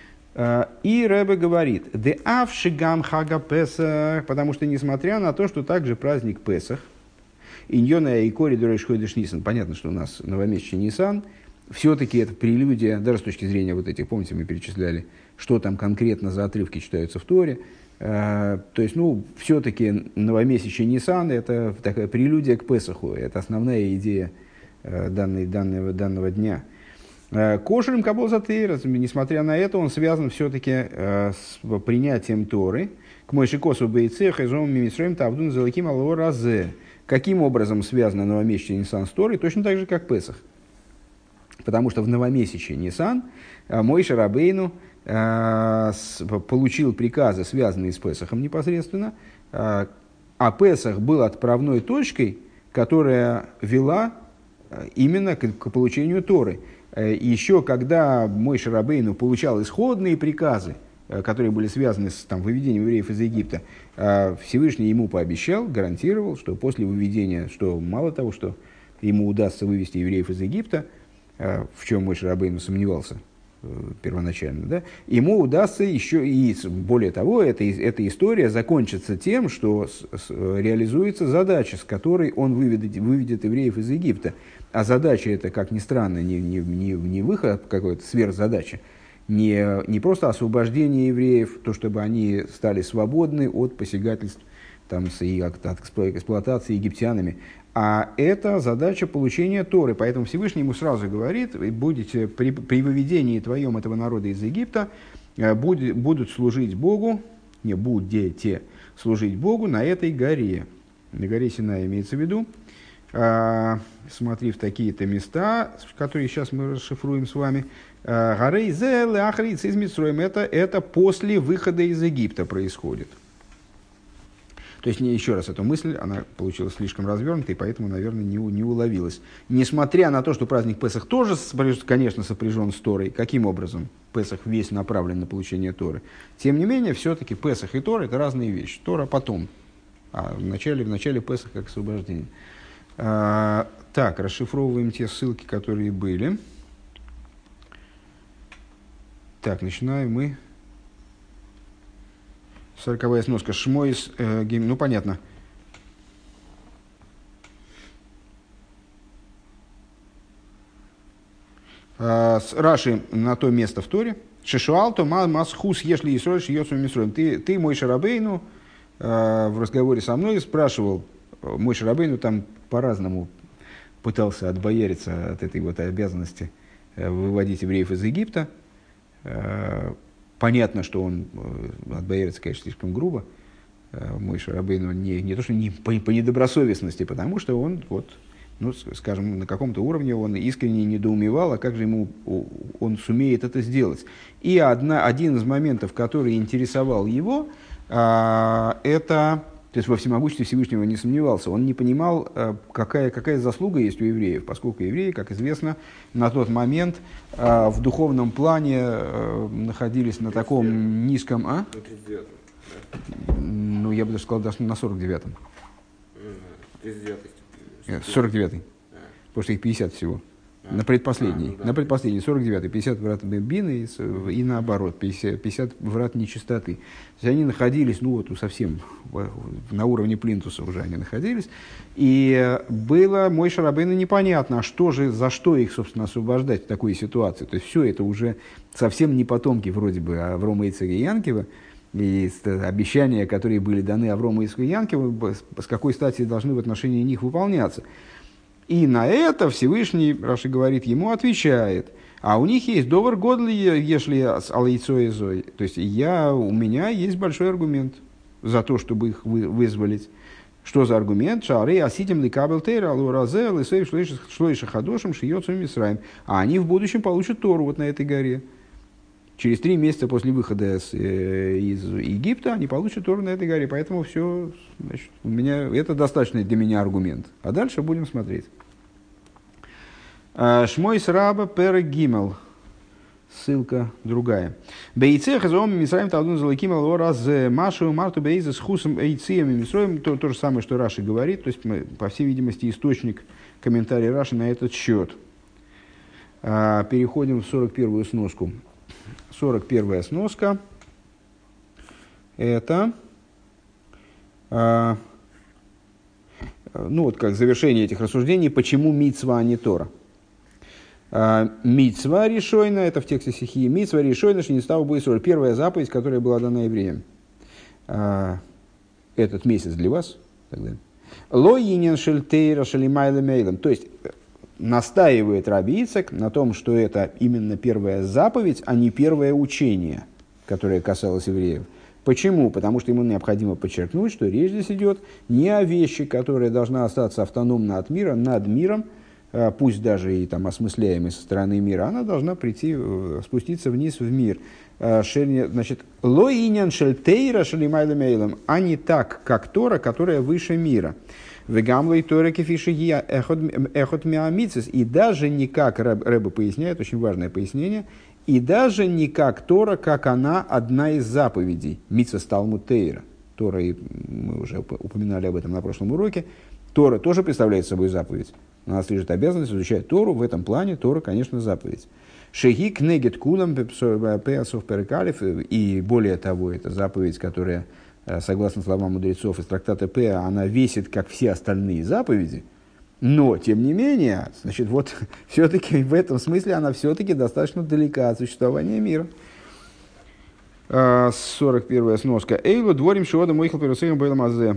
И Ребе говорит, де авшигам хага Песах, потому что несмотря на то, что также праздник Песах, Иньона и Кори Дуреш Ходеш Нисан, понятно, что у нас новомесячный Нисан, все-таки это прелюдия, даже с точки зрения вот этих, помните, мы перечисляли, что там конкретно за отрывки читаются в Торе. То есть, ну, все-таки новомесячный Нисан – это такая прелюдия к Песаху, это основная идея данной, данного, данного дня. Кошерим кабол затейр, несмотря на это, он связан все-таки с принятием Торы. К мойшикосу бейцех и зом мимисроим тавдун залаким алло разе. Каким образом связано новомесячный Нисан с Торой? Точно так же, как Песах. Потому что в новомесячный Нисан Мойше Рабейну получил приказы, связанные с Песахом непосредственно, а Песах был отправной точкой, которая вела именно к, к получению Торы. Еще когда Мойше Рабейну получал исходные приказы, которые были связаны с там, выведением евреев из Египта, Всевышний ему пообещал, гарантировал, что после выведения, что мало того, что ему удастся вывести евреев из Египта, в чем Мойше Рабейну сомневался первоначально, да, ему удастся еще и, более того, эта, эта история закончится тем, что с, с, реализуется задача, с которой он выведет, выведет евреев из Египта. А задача это, как ни странно, не, не, не, не выход какой-то сверхзадача, не, не просто освобождение евреев, то, чтобы они стали свободны от посягательств там, с, и от, от эксплуатации египтянами, а это задача получения Торы. Поэтому Всевышний ему сразу говорит, будете, при, при выведении твоем этого народа из Египта будет, будут служить Богу, не будете служить Богу на этой горе. На горе Синай имеется в виду. А, смотри в такие-то места, которые сейчас мы расшифруем с вами. Горей зел ахриц из Мицроим. Это, это после выхода из Египта происходит. То есть, не, еще раз, эту мысль, она получилась слишком развернутой, поэтому, наверное, не, не уловилась. Несмотря на то, что праздник Песах тоже, конечно, сопряжен с Торой, каким образом Песах весь направлен на получение Торы, тем не менее, все-таки Песах и Тора – это разные вещи. Тора потом, а в начале, в начале Песах как освобождение. А, так, расшифровываем те ссылки, которые были. Так, начинаем мы. Сороковая сноска. Шмойс, э, гим, ну понятно. А, с Раши на то место в Торе. Шешуалто масхус, если и срочь йосу мисроем. Ты, ты Мойше Рабейну э, в разговоре со мной спрашивал, Мойше Рабейну там по-разному пытался отбояриться от этой вот обязанности э, выводить евреев из Египта. Э, Понятно, что он отбоярится, конечно, слишком грубо. Мойше Рабейну не, не то, что не по, по недобросовестности, потому что он, вот, ну, скажем, на каком-то уровне он искренне недоумевал, а как же ему он сумеет это сделать. И одна, один из моментов, который интересовал его, это, то есть во всемогуществе Всевышнего не сомневался, он не понимал, какая, какая заслуга есть у евреев, поскольку евреи, как известно, на тот момент в духовном плане находились на таком низком... А? Ну, я бы даже сказал, даже на сорок девятом. сорок девятый. Потому что их пятьдесят всего. На предпоследний. А, ну, да. На предпоследний. сорок девятый. пятьдесят врат Бины и, и наоборот. пятьдесят, пятьдесят врат нечистоты. То есть они находились, ну вот совсем на уровне плинтуса уже они находились. И было Мойше Рабейну непонятно, а что же, за что их, собственно, освобождать в такой ситуации. То есть все это уже совсем не потомки вроде бы Аврома, Ицхака и Янкива. и обещания, которые были даны Аврому и Янке, с какой стати должны в отношении них выполняться. И на это Всевышний, Раши говорит, ему отвечает. А у них есть довар годли, если алейцой зой. То есть я, у меня есть большой аргумент за то, чтобы их вы, вызволить. Что за аргумент? Шары аситим ликабел тейра алуразе лисейв шлоиша хадошим шиёцам мисраим. А они в будущем получат Тору вот на этой горе. Через три месяца после выхода с, э, из Египта они получат Тору на этой горе. Поэтому все, значит, у меня, это достаточный для меня аргумент. А дальше будем смотреть. Шмойс раба пер гимел. Ссылка другая. Бейцех зом мисраим талдун залакимел ораз машу марту бейзе с хусом эйцием и мисраим. То, то же самое, что Раши говорит. То есть, мы, по всей видимости, источник комментария Раши на этот счет. Переходим в сорок первую сноску. сорок первая сноска. Это... Ну вот как завершение этих рассуждений, почему мицва, а не Тора. Мицва решойна, это в тексте стихии, мицва решойна, что не стал бы Исроль. Первая заповедь, которая была дана евреям. Этот месяц для вас. Ло инин шельтейра шелимайла мейлем. То есть, настаивает Раби Ицхак на том, что это именно первая заповедь, а не первое учение, которое касалось евреев. Почему? Потому что ему необходимо подчеркнуть, что речь здесь идет не о вещи, которая должна остаться автономно от мира, над миром, пусть даже и там осмысляемой со стороны мира, она должна прийти, спуститься вниз в мир. Значит, лоинян шельтейра шелимайла мейлем, а не так, как Тора, которая выше мира. Вегамлой Тора кефишия эхот миамицис, и даже не как, Рэбе поясняет, очень важное пояснение, и даже не как Тора, как она одна из заповедей. Мицва Талмуд Тейра. Тора, и мы уже упоминали об этом на прошлом уроке, Тора тоже представляет собой заповедь. На нас лежит обязанность изучать Тору. В этом плане Тора, конечно, заповедь. Шеги кнегет кулам пеасов перекалев. И более того, это заповедь, которая, согласно словам мудрецов из трактата Пеа, она весит, как все остальные заповеди. Но, тем не менее, значит, вот все-таки в этом смысле она все-таки достаточно далека от существования мира. сорок первая сноска. Эйлу дворим шиода моихал перусеем бэйламазе.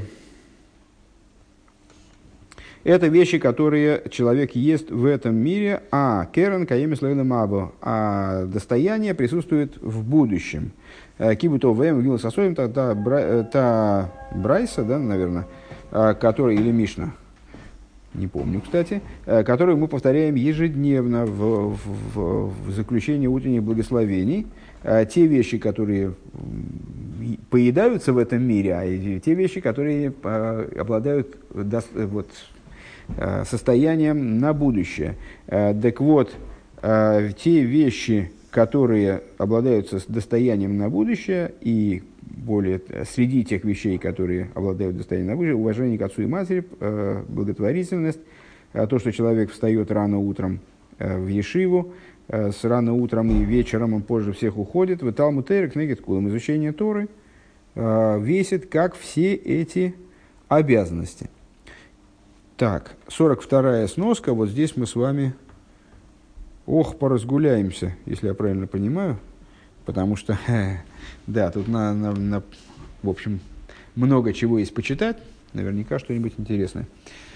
Это вещи, которые человек ест в этом мире, а керен каемис лейла мабо, а достояние присутствует в будущем. Кибуто вэм гилас асоим, та, та, та брайса, да, наверное, который, или Мишна, не помню, кстати, которую мы повторяем ежедневно в, в, в заключении утренних благословений. Те вещи, которые поедаются в этом мире, а те вещи, которые обладают вот, состоянием на будущее. Так вот, те вещи, которые обладают достоянием на будущее, и более среди тех вещей, которые обладают достоянием на будущее, уважение к отцу и матери, благотворительность, то, что человек встает рано утром в ешиву, с рано утром и вечером он позже всех уходит, в Талмуд Тейра кнегет кулам, изучение Торы весит как все эти обязанности. Так, сорок вторая сноска, вот здесь мы с вами, ох, поразгуляемся, если я правильно понимаю, потому что, да, тут, на, на, на, в общем, много чего есть почитать, наверняка что-нибудь интересное.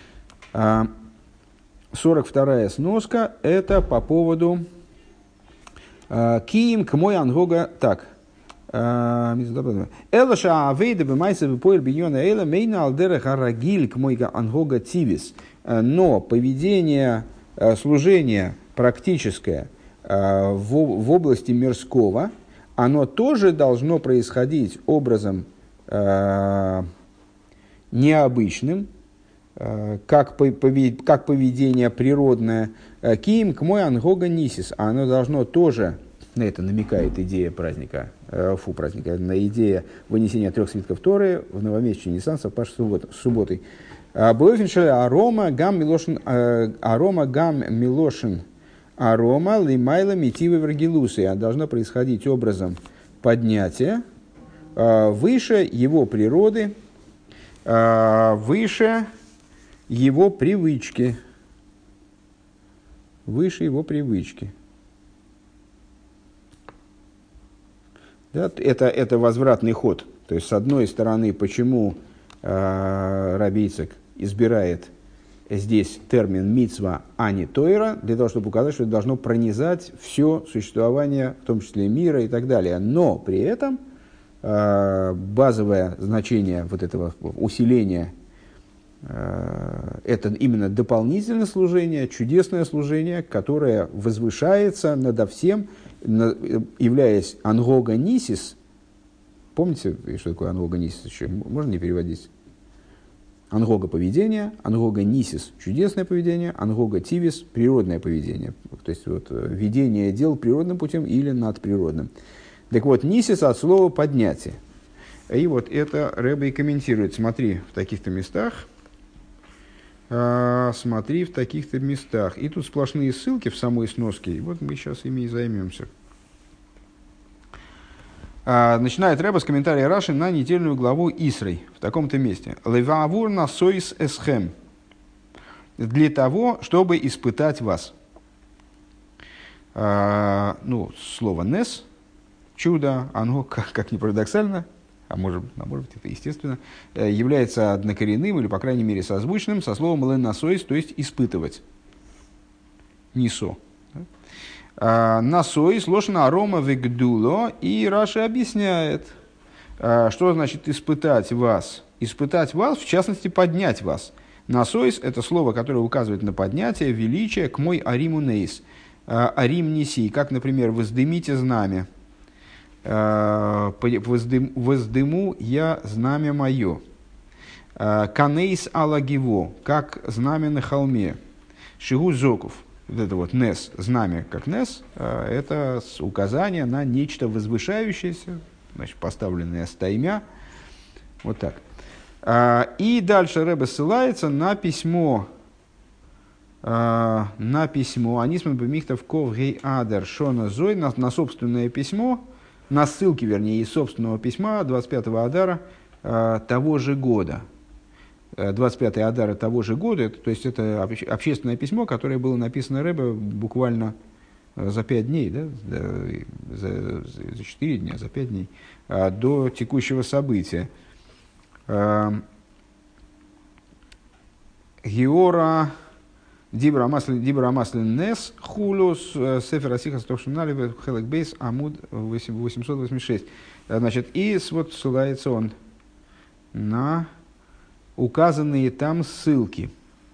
сорок вторая сноска, это по поводу Киим к мой ангога, так, Элаша авейда бемайса бепоэль биньона эла мейна алдера харагиль к мой ангога тивис. Но поведение служения практическое в, в области мирского, оно тоже должно происходить образом необычным, как, как поведение природное. Киим к мой ангога нисис. Оно должно тоже, на это намекает идея праздника, фу, праздника, на идея вынесения трех свитков Торы в новомесячный Нисан, совпавший с субботой. Арома гам милошин, арома гам милошин, арома лимайла митивы варгилусы. А должно происходить образом поднятия выше его природы, выше его привычки. Выше его привычки. Да? Это, это возвратный ход. То есть, с одной стороны, почему э, Раби Ицхак избирает здесь термин мицва, а не тойра, для того, чтобы указать, что это должно пронизать все существование, в том числе мира и так далее. Но при этом э, базовое значение вот этого усиления э, это именно дополнительное служение, чудесное служение, которое возвышается надо всем, на, являясь ангога нисис. Помните, что такое ангога нисис еще? Можно не переводить? Ангога поведение, ангога нисис чудесное поведение, ангога тивис природное поведение. То есть вот, ведение дел природным путем или надприродным. Так вот, нисис от слова поднятие. И вот это Ребе и комментирует. Смотри в таких-то местах. А, смотри в таких-то местах. И тут сплошные ссылки в самой сноске. И вот мы сейчас ими и займемся. Начинает Ребе с комментария Раши на недельную главу Исрей в таком-то месте. Левавур на сойс эсхем. Для того, чтобы испытать вас. А, ну, слово нес, чудо, оно, как, как ни парадоксально, а может, а может быть это естественно, является однокоренным или, по крайней мере, созвучным со словом ленасойс, то есть испытывать. Нисо. Насойс, лошна арома вегдуло, и Раши объясняет, что значит испытать вас. Испытать вас, в частности, поднять вас. Насойс – это слово, которое указывает на поднятие, величие, к мой ариму нейс. Арим неси, как, например, воздымите знамя. Воздым, воздыму я знамя мое. Канейс алагиво, как знамя на холме. Шигу зоков. Вот это вот нес, знамя как нес, это указание на нечто возвышающееся, значит, поставленное стаймя. Вот так. И дальше Ребе ссылается на письмо, на письмо Анисман Бемихтов Ков Гей Адер Шона Зой, на, на собственное письмо, на ссылки, вернее, из собственного письма двадцать пятого Адара того же года. двадцать пятого Адара того же года, это, то есть это общественное письмо, которое было написано Ребе буквально за пять дней, да, за, за четыре дня, за пять дней, до текущего события. Геора Дибра Маслин Нес Хулус Сефер Асиха Стокшунали Хелек Бейс Амуд восемьсот восемьдесят шесть. Значит, и вот ссылается он на указанные там ссылки.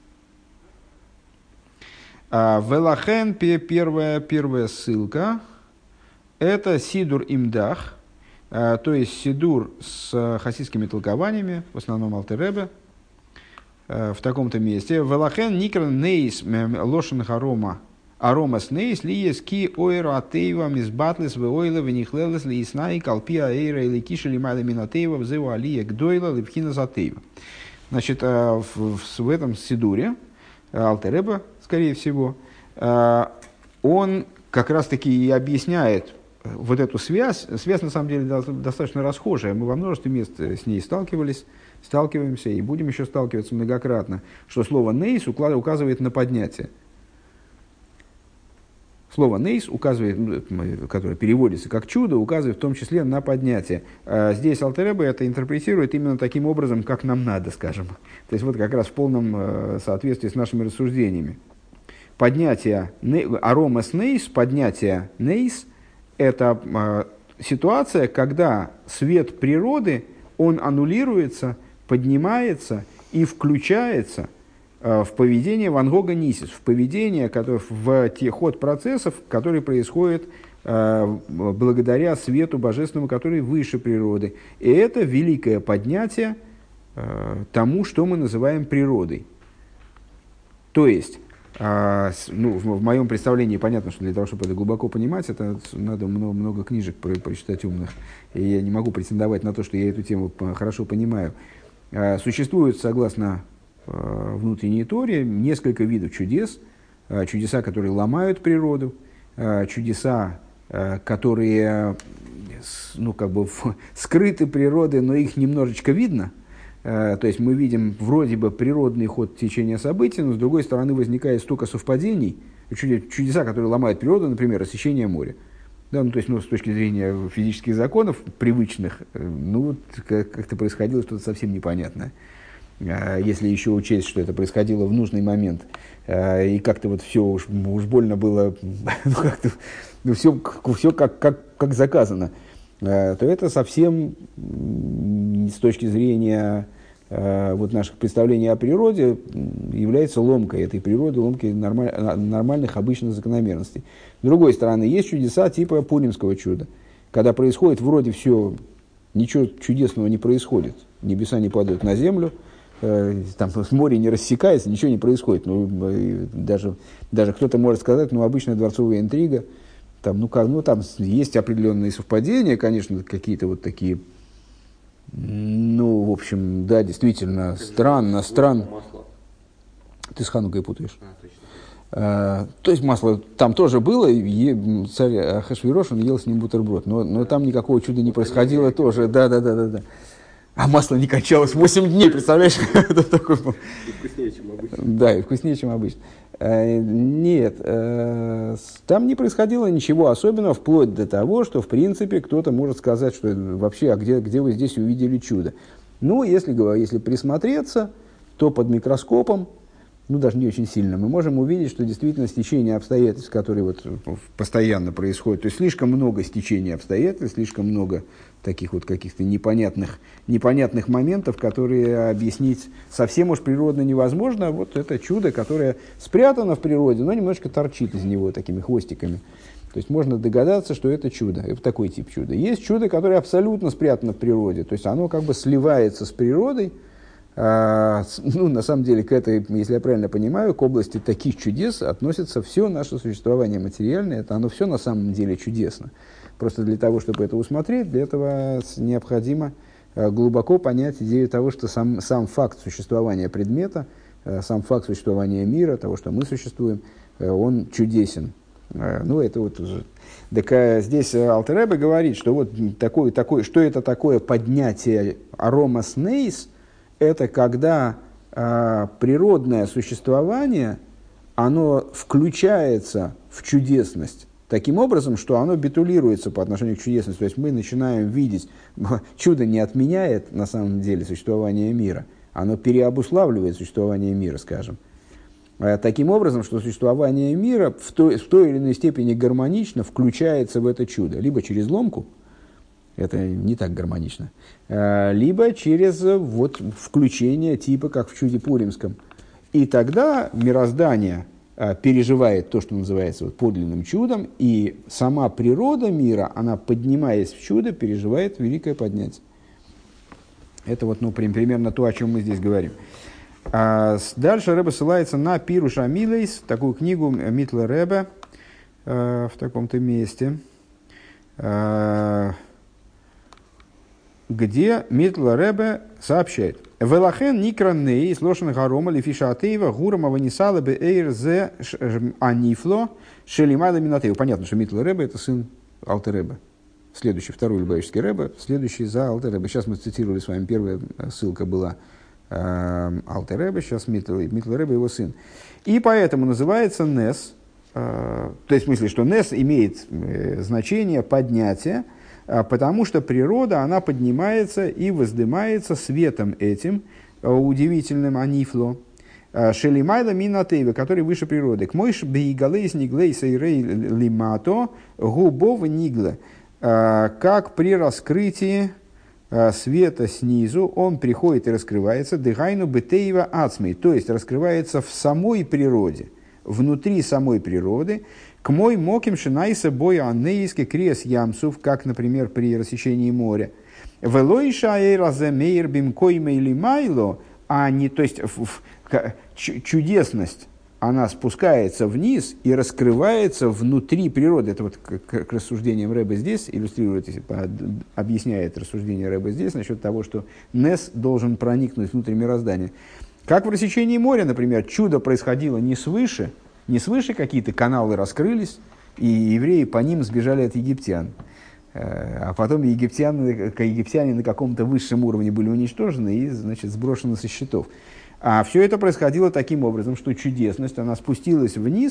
Велахен, первая, первая ссылка, это Сидур Имдах, то есть Сидур с хасидскими толкованиями, в основном Алтер Ребе, в таком-то месте. Велахен Никран Нейс Лошен Харома Аромас Нейс Лиес Ки Ойра Атеева Мизбатлес Веойла Венихлелес Лиеснай Калпия Эйра или Киши Лимайла Минатеева Взева Алия Гдойла Липхина Затеева. Значит, в, в, в этом Сидуре Алтер Ребе, скорее всего, он как раз-таки и объясняет вот эту связь. Связь, на самом деле, достаточно расхожая. Мы во множестве мест с ней сталкивались, сталкиваемся и будем еще сталкиваться многократно, что слово «нейс» указывает на поднятие. Слово «нейс», указывает, которое переводится как «чудо», указывает в том числе на поднятие. Здесь Алтер Ребе это интерпретирует именно таким образом, как нам надо, скажем. То есть, вот как раз в полном соответствии с нашими рассуждениями. Поднятие «аромас нейс», поднятие «нейс» – это ситуация, когда свет природы, он аннулируется, поднимается и включается в поведение Ван Гога Нисис, в поведение, которое, в те ход процессов, который происходит э, благодаря свету божественному, который выше природы. И это великое поднятие э, тому, что мы называем природой. То есть, э, ну, в, в моем представлении понятно, что для того, чтобы это глубоко понимать, это надо много, много книжек про, прочитать умных. И я не могу претендовать на то, что я эту тему хорошо понимаю. Э, существует, согласно внутренней Торе, несколько видов чудес. Чудеса, которые ломают природу, чудеса, которые, ну, как бы скрыты природой, но их немножечко видно. То есть мы видим вроде бы природный ход течения событий, но с другой стороны возникает столько совпадений. Чудеса, которые ломают природу, например, рассечение моря. Да, ну, то есть, ну, с точки зрения физических законов, привычных, ну, вот как- как-то происходило что-то совсем непонятное. А если еще учесть, что это происходило в нужный момент, а, и как-то вот все уж, уж больно было, ну, как-то, ну, все, все как, как, как заказано, а, то это совсем м, с точки зрения а, вот наших представлений о природе м, является ломкой этой природы, ломкой нормаль, нормальных обычных закономерностей. С другой стороны, есть чудеса типа Пуримского чуда, когда происходит вроде все, ничего чудесного не происходит, небеса не падают на землю, там море не рассекается, ничего не происходит. Ну, даже, даже кто-то может сказать, ну, обычная дворцовая интрига, там, ну, как, ну, там есть определенные совпадения, конечно, какие-то вот такие, ну, в общем, да, действительно, Как странно, странно. Масло. Ты с Ханукой путаешь. А, точно. А, то есть масло там тоже было, и царь Ахашвирош, он ел с ним бутерброд, но, но там никакого чуда не происходило тоже, да, да, да, да, да. А масло не кончалось восемь дней, представляешь? Это такой был. И вкуснее, чем обычно. Да, и вкуснее, чем обычно. Э, Нет, э, с- там не происходило ничего особенного, вплоть до того, что, в принципе, кто-то может сказать, что вообще, а где, где вы здесь увидели чудо? Ну, если, говоря- если присмотреться, то под микроскопом, ну, даже не очень сильно, мы можем увидеть, что действительно стечение обстоятельств, которые вот постоянно происходят, то есть слишком много стечения обстоятельств, слишком много таких вот каких-то непонятных, непонятных моментов, которые объяснить совсем уж природно невозможно. Вот это чудо, которое спрятано в природе, но немножко торчит из него такими хвостиками. То есть можно догадаться, что это чудо, это такой тип чуда. Есть чудо, которое абсолютно спрятано в природе, то есть оно как бы сливается с природой. А, с- ну, на самом деле, к этой, если я правильно понимаю, к области таких чудес относится все наше существование материальное, это оно все на самом деле чудесно. Просто для того, чтобы это усмотреть, для этого с- необходимо э, глубоко понять идею того, что сам, сам факт существования предмета, э, сам факт существования мира, того, что мы существуем, э, он чудесен. Э, Ну, это вот уже. Так э, здесь э, Алтер Ребе говорит, что вот такое, такое, что это такое поднятие аромас нейс, это когда э, природное существование, оно включается в чудесность таким образом, что оно битулируется по отношению к чудесности. То есть мы начинаем видеть, чудо не отменяет на самом деле существование мира, оно переобуславливает существование мира, скажем. Э, Таким образом, что существование мира в той, в той или иной степени гармонично включается в это чудо. Либо через ломку, это не так гармонично, э, либо через э, вот, включение типа, как в чуде Пуримском. И тогда мироздание э, переживает то, что называется вот, подлинным чудом, и сама природа мира, она, поднимаясь в чудо, переживает великое поднятие. Это вот, ну, прим- примерно то, о чем мы здесь говорим. А с- дальше Ребе ссылается на Пируш Амилейс, такую книгу Митла Ребе э, в таком-то месте, э, где Митла Ребе сообщает: «Велахен никраней из лошен гарома лифиша атеева гурама ванисала бе эйр зе анифло шелимайла минатеева». Понятно, что Митла Ребе – это сын Алтер Ребе. Следующий, второй Любавический Ребе, следующий за Алтер Ребе. Сейчас мы цитировали с вами, первая ссылка была э, Алтер Ребе, сейчас Митла, Митла Ребе, его сын. И поэтому называется Нес, э, то есть в смысле, что Нес имеет э, значение поднятия, а, потому что природа, она поднимается и воздымается светом этим, а, удивительным анифло, а, шелимайла минатейва, который выше природы. К мойш бейгалейс ниглейс эйрей лимато губов нигла. А, как при раскрытии а, света снизу он приходит и раскрывается дыхайну бетеева ацмей, то есть раскрывается в самой природе, внутри самой природы. К мой моким шинайса боя аннейски крес ямсув, как, например, при рассечении моря. Велойша эйразе мейр бимкойма или майло, а не, то есть в, в, к, ч, чудесность, она спускается вниз и раскрывается внутри природы. Это вот к, к, к рассуждениям Ребе здесь иллюстрирует, объясняет рассуждение Ребе здесь насчет того, что Нес должен проникнуть внутрь мироздания. Как в рассечении моря, например, чудо происходило не свыше, не свыше какие-то каналы раскрылись, и евреи по ним сбежали от египтян. А потом египтяне, египтяне на каком-то высшем уровне были уничтожены и, значит, сброшены со счетов. А все это происходило таким образом, что чудесность, она спустилась вниз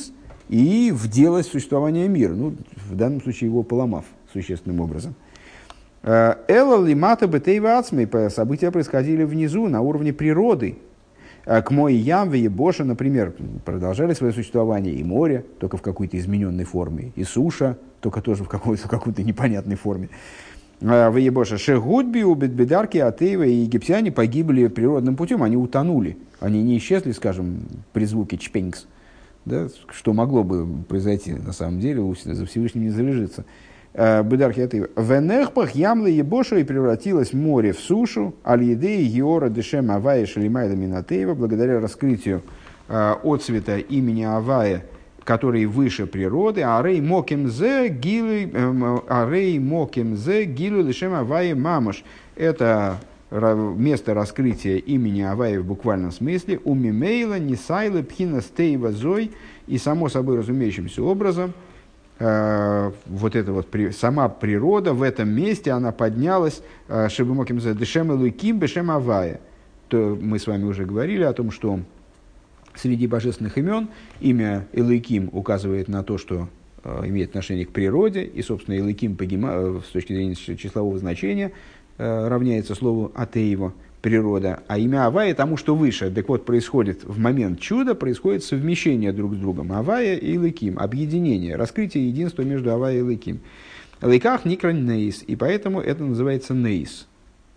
и вделась в существование мира, ну, в данном случае его поломав существенным образом. Элла лимата бетейва ацмей, события происходили внизу, на уровне природы. К мой ямве и боша, например, продолжали свое существование и море, только в какой-то измененной форме, и суша, только тоже в какой-то, в какой-то непонятной форме. В Ебоша Шегудби, у Бедбедарки, Атеева и египтяне погибли природным путем, они утонули, они не исчезли, скажем, при звуке чпенькс, да, что могло бы произойти на самом деле, за Всевышним не залежится. Бедарки Атеева. В Энехпах ямлы Ебоша и превратилось море в сушу, аль-едеи Геора Дешем Авая Шалимайда Минатеева, благодаря раскрытию отцвета имени Авая, который выше природы, арей мокемзе гилы, арей мокемзе гилу лишем Авая Мамаш. Это место раскрытия имени Авая в буквальном смысле. У мимейла нисайла пхина стейва зой, и само собой разумеющимся образом вот эта вот сама природа в этом месте, она поднялась чтобы мокемзе дешем элуким бешем Авая. То мы с вами уже говорили о том, что среди божественных имен имя Элоким указывает на то, что э, имеет отношение к природе, и, собственно, Элоким с точки зрения числового значения э, равняется слову Атеево, природа, а имя Авая тому, что выше. Так вот, происходит в момент чуда, происходит совмещение друг с другом Авая и Элоким, объединение, раскрытие единства между Авая и Элоким. Элоках никра нейс, и поэтому это называется нейс.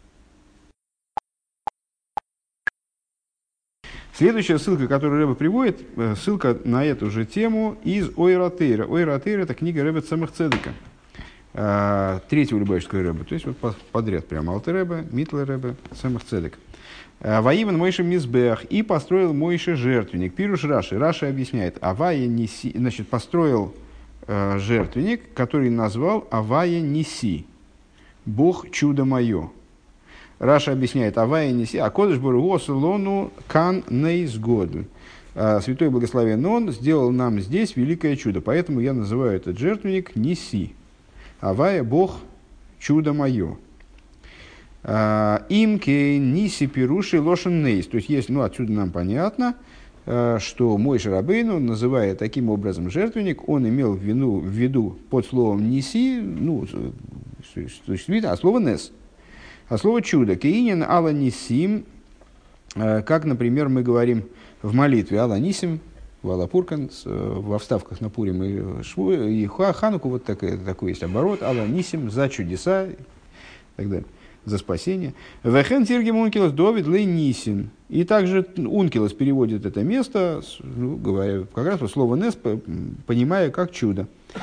Следующая ссылка, которую Ребе приводит, ссылка на эту же тему из Ойра Тейра. Ойра Тейра – это книга Ребе Цемах Цедека, третьего Любавического Ребе. То есть вот подряд прямо Алтер Ребе, Митлер Ребе, Цемах Цедек. Ваиван Мойше Мизбех, и построил Мойше жертвенник. Пируш Раши. Раши объясняет, Авая Ниси, значит, построил жертвенник, который назвал Авая Ниси, Бог чудо мое. Раша объясняет, Авая неси, а Кодыш Баругос лону кан нейс год. Святой Благословен Он сделал нам здесь великое чудо, поэтому я называю этот жертвенник Ниси. Авая Бог чудо мое. Имке Ниси Пируши Лошен Нейс. То есть, есть, ну, отсюда нам понятно, что Мойше Рабейну, называя таким образом жертвенник, он имел в виду, в виду под словом Ниси, ну, а слово Нес. А слово чудо. Кеинин Алла Нисим, как, например, мы говорим в молитве Алла Нисим, в Алла Пуркан, во вставках на Пурим и, Шву, и Хануку, вот такой, такой есть оборот, Алла Нисим за чудеса и так далее, за спасение. Вехен Тиргем Ункилос Довид Лей Нисин. И также Ункилос переводит это место, ну, говоря, как раз вот слово Нес, понимая как чудо.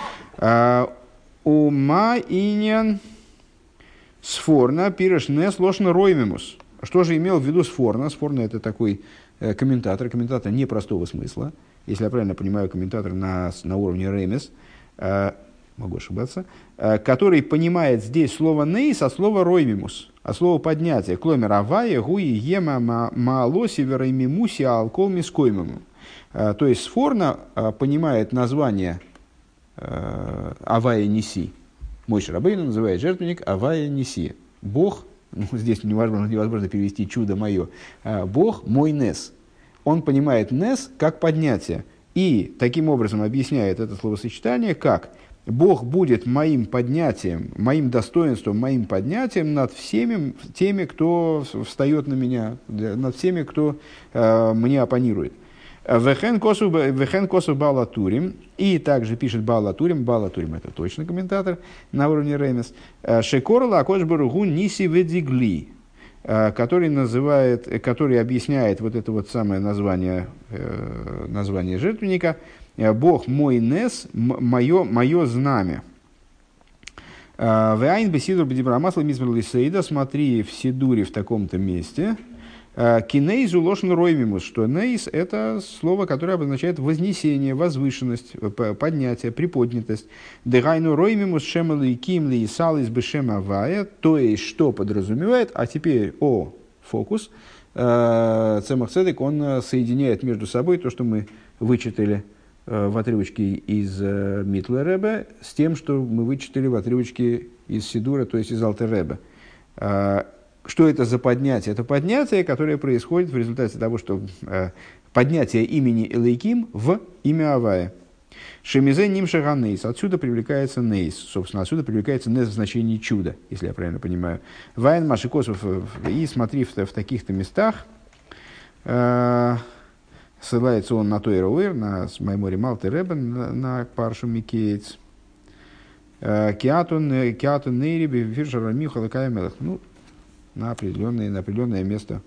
Ума иньян Сфорна, пиреш нес лошна роймемус. Что же имел в виду Сфорна? Сфорна – это такой э, комментатор, комментатор непростого смысла. Если я правильно понимаю, комментатор на, на уровне ремес, э, могу ошибаться, э, который понимает здесь слово нейс от слова роймемус, от слова поднятие. Кломер авая гуи ема маалоси вераймимуси алкол мискоймему. То есть Сфорна э, понимает название э, Авая Ниси. Мойше Рабейну называет жертвенник Авая Ниси. Бог, ну, здесь невозможно, невозможно перевести чудо мое, Бог мой Нес. Он понимает Нес как поднятие. И таким образом объясняет это словосочетание, как Бог будет моим поднятием, моим достоинством, моим поднятием над всеми теми, кто встает на меня, над всеми, кто э, мне оппонирует. Вехен косу Балатурим. И также пишет Балатурим. Балатурим — это точно комментатор на уровне Ремес. Шекорла Акодж Баругу Ниси Ведигли, который называет, который объясняет вот это вот самое название, название жертвенника. Бог мой Нес, мое, мое знамя. Веайн бесидур бедибрамасла мизмер лисейда. Смотри в Сидуре в таком-то месте. Кинейзу лошен роймимус, что нейс – это слово, которое обозначает вознесение, возвышенность, поднятие, приподнятость. Дегайну роймимус шемалы ким ли салис бешем авая, то есть, что подразумевает, а теперь, о, фокус, Цемах Цедек, он соединяет между собой то, что мы вычитали в отрывочке из Митлер Ребе, с тем, что мы вычитали в отрывочке из Сидура, то есть из Алтер Ребе. Что это за поднятие? Это поднятие, которое происходит в результате того, что э, поднятие имени Элейким в имя Авая. Шемизе нимшага нейс. Отсюда привлекается нейс. Собственно, отсюда привлекается нейс в значении чуда, если я правильно понимаю. Вайн Маши Косов. И смотри, в, в таких-то местах э, ссылается он на Тойра Уэр, на Маймори Малте Ребен, на, на Паршу Микейтс. Киатун Нейриби Виршара Михала Каймелах. Ну, на определенное, на определенное место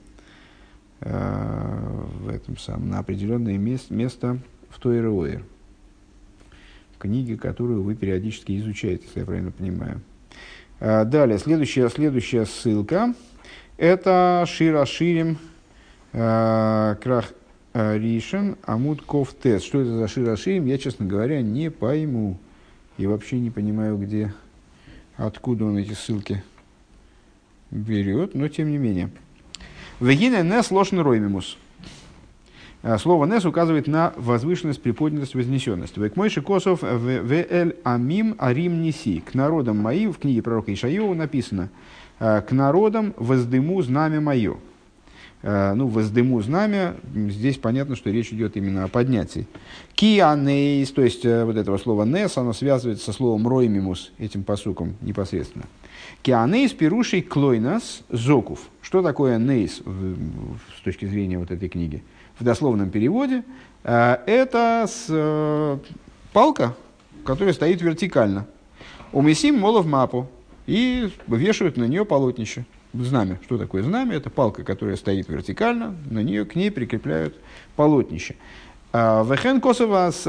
э, в этом самом, на определенное мест, место в Тойра Уэр. Книги, которую вы периодически изучаете, если я правильно понимаю. А, далее, следующая, следующая ссылка. Это Шира Ширим а, Крах Ришен Амуд Ковтес. Что это за Шира Ширим, я, честно говоря, не пойму. И вообще не понимаю, где, откуда он эти ссылки берет, но тем не менее. Вегине нес лошен роймимус. Слово «нес» указывает на возвышенность, приподнятость, вознесенность. «Век мойши косов вэль амим арим неси». К народам моим, в книге пророка Ишайова написано «К народам воздыму знамя мое». Ну, воздыму знамя, здесь понятно, что речь идет именно о поднятии. «Кианейс», то есть вот этого слова «нес», оно связывается со словом «роймимус», этим пасуком непосредственно. «Кианейс пирушей клойнас зокув». Что такое «нейс» с точки зрения вот этой книги? В дословном переводе это с, палка, которая стоит вертикально. Умесим молов мапу и вешают на нее полотнище. Знамя. Что такое знамя? Это палка, которая стоит вертикально, на нее, к ней прикрепляют полотнище. Вехен косовас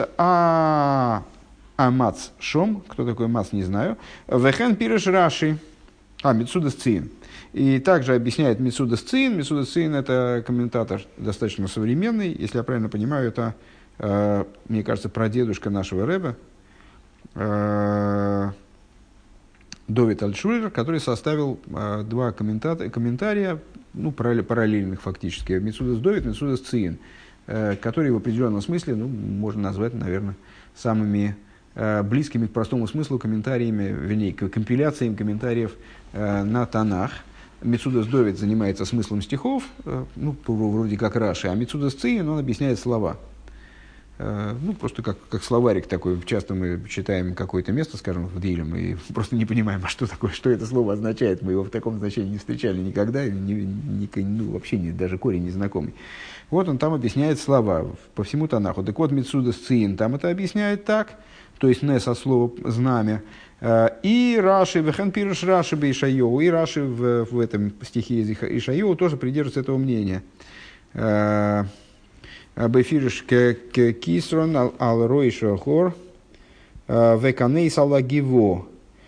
амац шом. Кто такой мац, не знаю. Вехен пиреш раши. А, Мицудас Циин. И также объясняет Мицудас Циин. Мицудас Циин — это комментатор достаточно современный. Если я правильно понимаю, это, э, мне кажется, прадедушка нашего Ребе, э, Довид Альтшулер, который составил э, два комментария, ну, параллельных фактически. Мицудас Довид, Мицудас Циин, э, которые в определенном смысле, ну, можно назвать, наверное, самыми э, близкими к простому смыслу комментариями, вернее, компиляциями комментариев э, на Танах. Мицудас Довид занимается смыслом стихов, ну, вроде как Раши, а Мицудас Циин, он объясняет слова. Ну, просто как, как словарик такой. Часто мы читаем какое-то место, скажем, в Дилем, и просто не понимаем, а что такое, что это слово означает. Мы его в таком значении не встречали никогда, ни, ни, ну, вообще не, даже корень незнакомый. Вот он там объясняет слова по всему Танаху. Так вот, Мицудас Циин там это объясняет так, то есть не со слова «знамя». И Раши, Вехен пируш Раши бе Ишайову, и Раши в, в этом стихе из Ишайову тоже придерживается этого мнения. Бефириш кисрон ал ройшо хор веканейс аллагиво.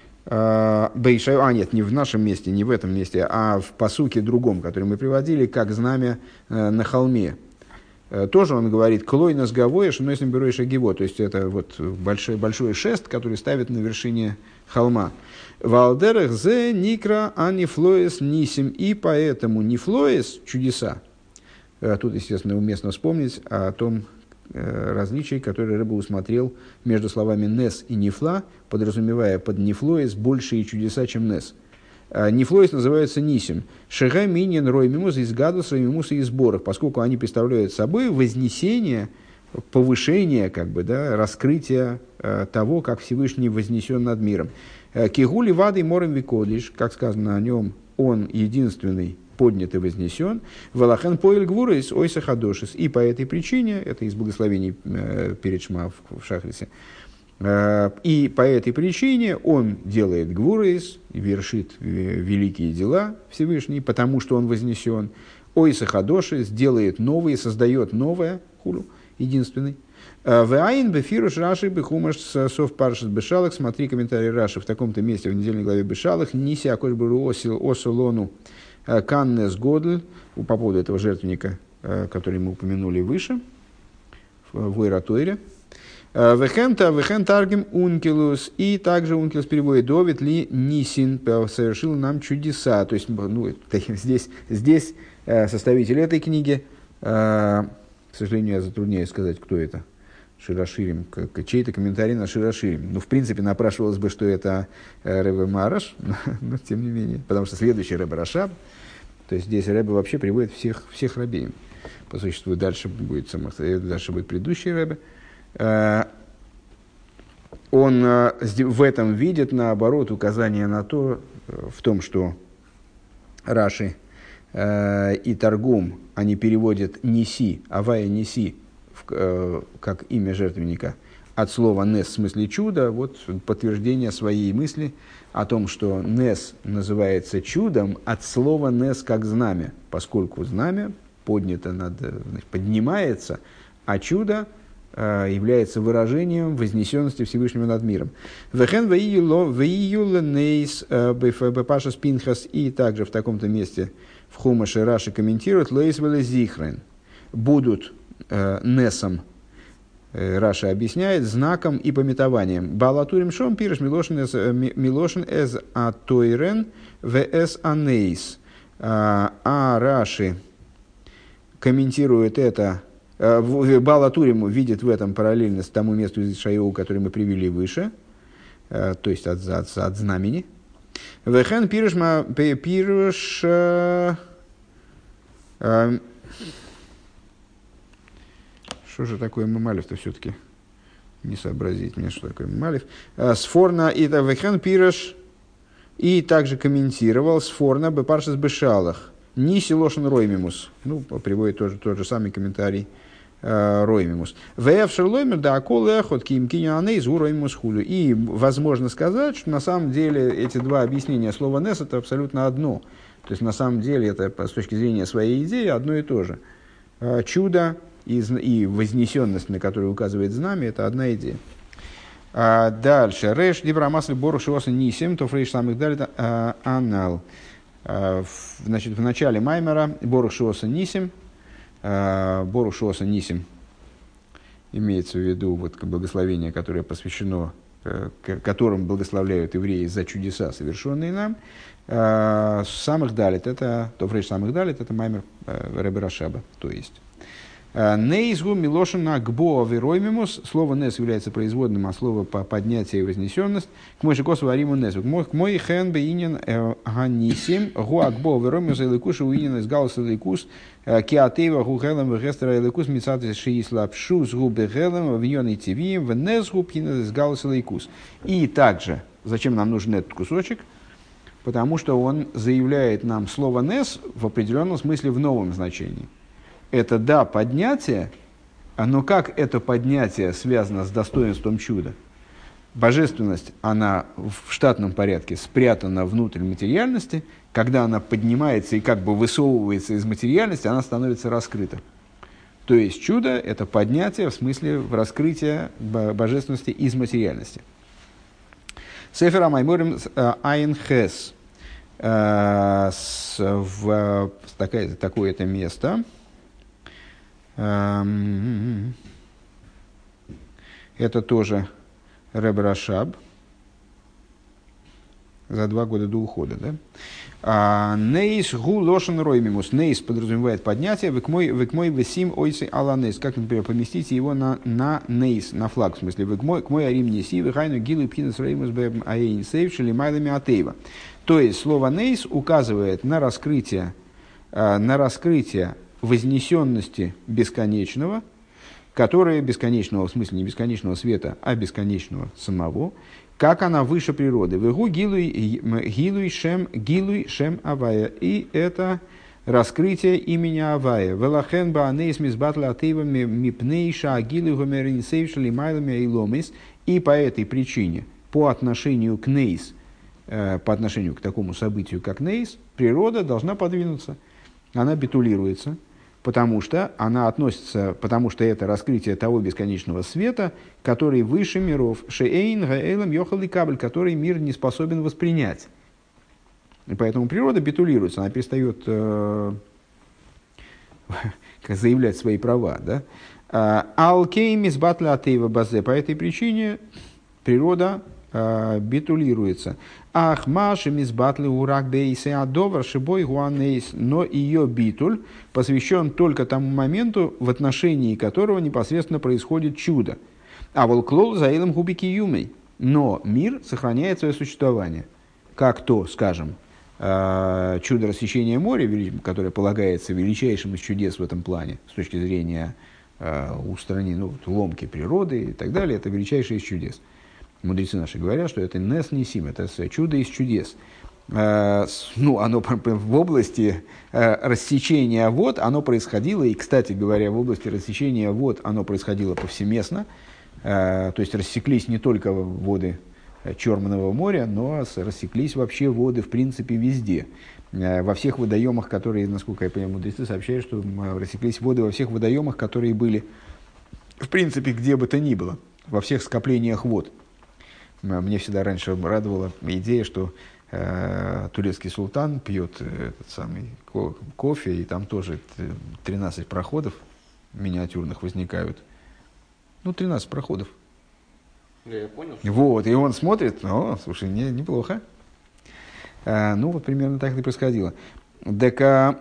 А нет, не в нашем месте, не в этом месте, а в пасуке другом, который мы приводили, как знамя на холме. Тоже он говорит «клой нас гавоеш, но если берешь агиво», то есть это вот большой, большой шест, который ставит на вершине холма. «Валдерах зе никра анифлоес нисим», и поэтому нифлоес – чудеса. Тут, естественно, уместно вспомнить о том различии, которое Ребе усмотрел между словами «нес» и «нифла», подразумевая под «нифлоес» большие чудеса, чем «нес». Нифлоис называется нисим. Шега минин рой мимус из гадуса мимуса и сборах, поскольку они представляют собой вознесение, повышение, как бы, да, раскрытие э, того, как Всевышний вознесен над миром. Кигули вады морем викодиш, как сказано о нем, он единственный поднят и вознесен. Валахен поэль гвурис ойса хадошис. И по этой причине, это из благословений э, перед Шма в, в Шахрисе, и по этой причине он делает гвурейс, вершит великие дела Всевышний, потому что он вознесен. Ойса хадоши сделает новые, создает новое, хулу, единственный. Ваин бефируш Раши бехумаш сов паршат бешалах. Смотри комментарий Раши в таком-то месте в недельной главе Бешалах. Ниси акош бару осолону каннес годль. По поводу этого жертвенника, который мы упомянули выше, в Ойратойре. Вехента, вехентаргим ункилус. И также ункилус переводит Довид ли Нисин совершил нам чудеса. То есть, ну, здесь, здесь составитель этой книги, к сожалению, я затрудняюсь сказать, кто это, Широширим, чей-то комментарий на Широширим. Ну, в принципе, напрашивалось бы, что это Ребе Мараш, но, но тем не менее, потому что следующий Ребе Рашаб, то есть здесь Ребе вообще приводит всех, всех рабеем. По существу дальше будет, дальше будет предыдущий Ребе. он в этом видит, наоборот, указание на то, в том, что Раши э, и Таргум, они переводят «неси», «авая неси», в, э, как имя жертвенника, от слова «нес» в смысле «чудо», вот подтверждение своей мысли о том, что «нес» называется чудом от слова «нес» как знамя, поскольку знамя поднято над, значит, поднимается, а чудо э, является выражением вознесенности Всевышнего над миром. Вехен веиюл нейс бепашас пинхас, и также в таком-то месте в Хумаше Раши комментирует лейс веле зихрен, будут э, несом, э, Раши объясняет, знаком и пометованием. Балатурим шом пирш милошен эз атойрен вэс анейс. А Раши комментирует это, Балатурим видит в этом параллельность тому месту из Ишайяу, которое мы привели выше, то есть от, от, от знамени. Вехен пируш пируш что же такое мемалев-то все-таки не сообразить мне, что такое мемалев. Сфорна и вехен пируш, и также комментировал сфорна бепаршас бешалах ниси лошен роймимус. Ну, приводит тоже тот же самый комментарий роймимус. Вэфшер лоймер да акол эхот ким киняны из роймимус хулю. И возможно сказать, что на самом деле эти два объяснения слова нес это абсолютно одно. То есть на самом деле это с точки зрения своей идеи одно и то же. Чудо и, и вознесенность, на которую указывает знамя, это одна идея. А дальше. Реш дибрамасли борух шиоса нисим, то фрейш самых далит анал. Значит, в начале Маймера борух шиоса нисим, борух шиоса нисим, имеется в виду вот благословение, которое посвящено, которым благословляют евреи за чудеса, совершенные нам. Самых далит, это, то фрейш самых далит, это Маймер Ребе Рашаба, то есть. Нейзгу милошина гбоа вероймимус. Слово нес является производным, а слово по поднятие и вознесенность. К мой же косу ариму несу. К мой хэн бейнин ганисим. Гуа гбоа вероймимус эликуш уинин из галус эликус. Киатева гу хелем вегестера эликус мицатис шиис лапшус гу бехелем виньон и тивием венезгу пхинин из галус эликус. И также, зачем нам нужен этот кусочек? Потому что он заявляет нам слово нес в определенном смысле в новом значении. Это, да, поднятие, но как это поднятие связано с достоинством чуда? Божественность, она в штатном порядке спрятана внутрь материальности. Когда она поднимается и как бы высовывается из материальности, она становится раскрыта. То есть чудо – это поднятие в смысле в раскрытие божественности из материальности. Сефер Амайморим Айн Хес. Такое-то место. Это тоже Ребе Рашаб за два года до ухода. Да? Нейс гу лошен роймимус. Нейс подразумевает поднятие. Векмой весим ойцы ала нейс. Как, например, поместите его на, на нейс, на флаг. В смысле, векмой кмой арим неси, вехайну гилу пхинес роймус бэм аэйн сейв шелимайлами атеева. То есть, слово нейс указывает на раскрытие, на раскрытие вознесенности бесконечного, которое бесконечного, в смысле не бесконечного света, а бесконечного самого, как она выше природы. Вегу гилуй шем гилуй шем авая. И это раскрытие имени Авая. Велахен баанейс мизбатла атеева мипнейша агилуй гомерин сейвшали майлами эйломис. И по этой причине, по отношению к нейс, по отношению к такому событию, как нейс, природа должна подвинуться. Она битулируется, потому что она относится, потому что это раскрытие того бесконечного света, который выше миров, шеэйн гаэлам йохал и кабель, который мир не способен воспринять. И поэтому природа битулируется, она перестает э, заявлять свои права. Да? Алкеймис батла атеева базе. По этой причине природа э, битулируется. Ах, маши мизбатлы урак бейсе адовар шибой гуанейс, но ее битуль посвящен только тому моменту, в отношении которого непосредственно происходит чудо. А волклол заилом губики юмей, но мир сохраняет свое существование. Как то, скажем, чудо рассечения моря, которое полагается величайшим из чудес в этом плане, с точки зрения устранения, ну, ломки природы и так далее, это величайшее из чудес. Мудрецы наши говорят, что это нес нисим, это чудо из чудес. Ну, оно в области рассечения вод, оно происходило, и, кстати говоря, в области рассечения вод оно происходило повсеместно, то есть рассеклись не только воды Черного моря, но рассеклись вообще воды, в принципе, везде. Во всех водоемах, которые, насколько я понимаю, мудрецы сообщают, что рассеклись воды во всех водоемах, которые были, в принципе, где бы то ни было, во всех скоплениях вод. Мне всегда раньше радовала идея, что э, турецкий султан пьет этот самый ко- кофе, и там тоже тринадцать проходов миниатюрных возникают. Ну, тринадцать проходов. Да, я понял. Вот, и он смотрит, о, слушай, не, неплохо. А, ну, вот примерно так и происходило. Дека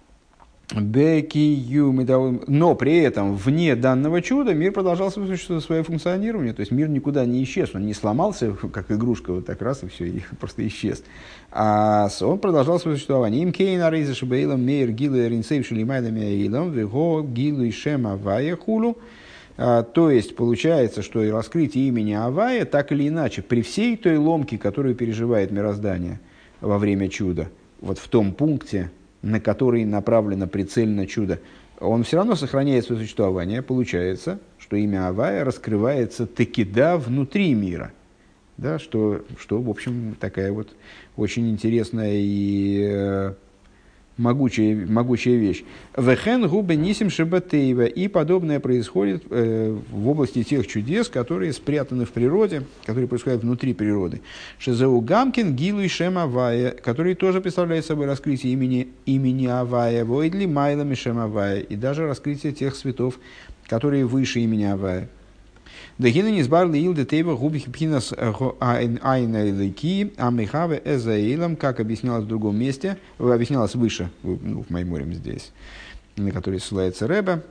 беки юмидау. Но при этом вне данного чуда мир продолжал свое функционирование. То есть мир никуда не исчез, он не сломался, как игрушка, вот так раз и все, и просто исчез. А он продолжал свое существование. Им кейна рейза шабеилам мейр гилу эринсейв шелимайдами аилам вего гилу и шема вая хулу. То есть получается, что и раскрытие имени Авая, так или иначе, при всей той ломке, которую переживает мироздание во время чуда, вот в том пункте, на который направлено прицельно чудо, он все равно сохраняет свое существование. Получается, что имя Авая раскрывается таки да внутри мира. Да, что, что, в общем, такая вот очень интересная и э, могучая, могучая вещь. «Вэхэн губе нисим шебатеева». И подобное происходит э, в области тех чудес, которые спрятаны в природе, которые происходят внутри природы. «Шезеу гамкин гилу и шем Авая», который тоже представляет собой раскрытие имени, имени Авая. «Войдли майлами шем Авая». И даже раскрытие тех светов, которые выше имени Авая. Дагина низбар лиил детейва губих пхинас айна лейки амихаве эзаилам, как объяснялось в другом месте, объяснялось выше, ну, в Майморем здесь, на который ссылается Ребе,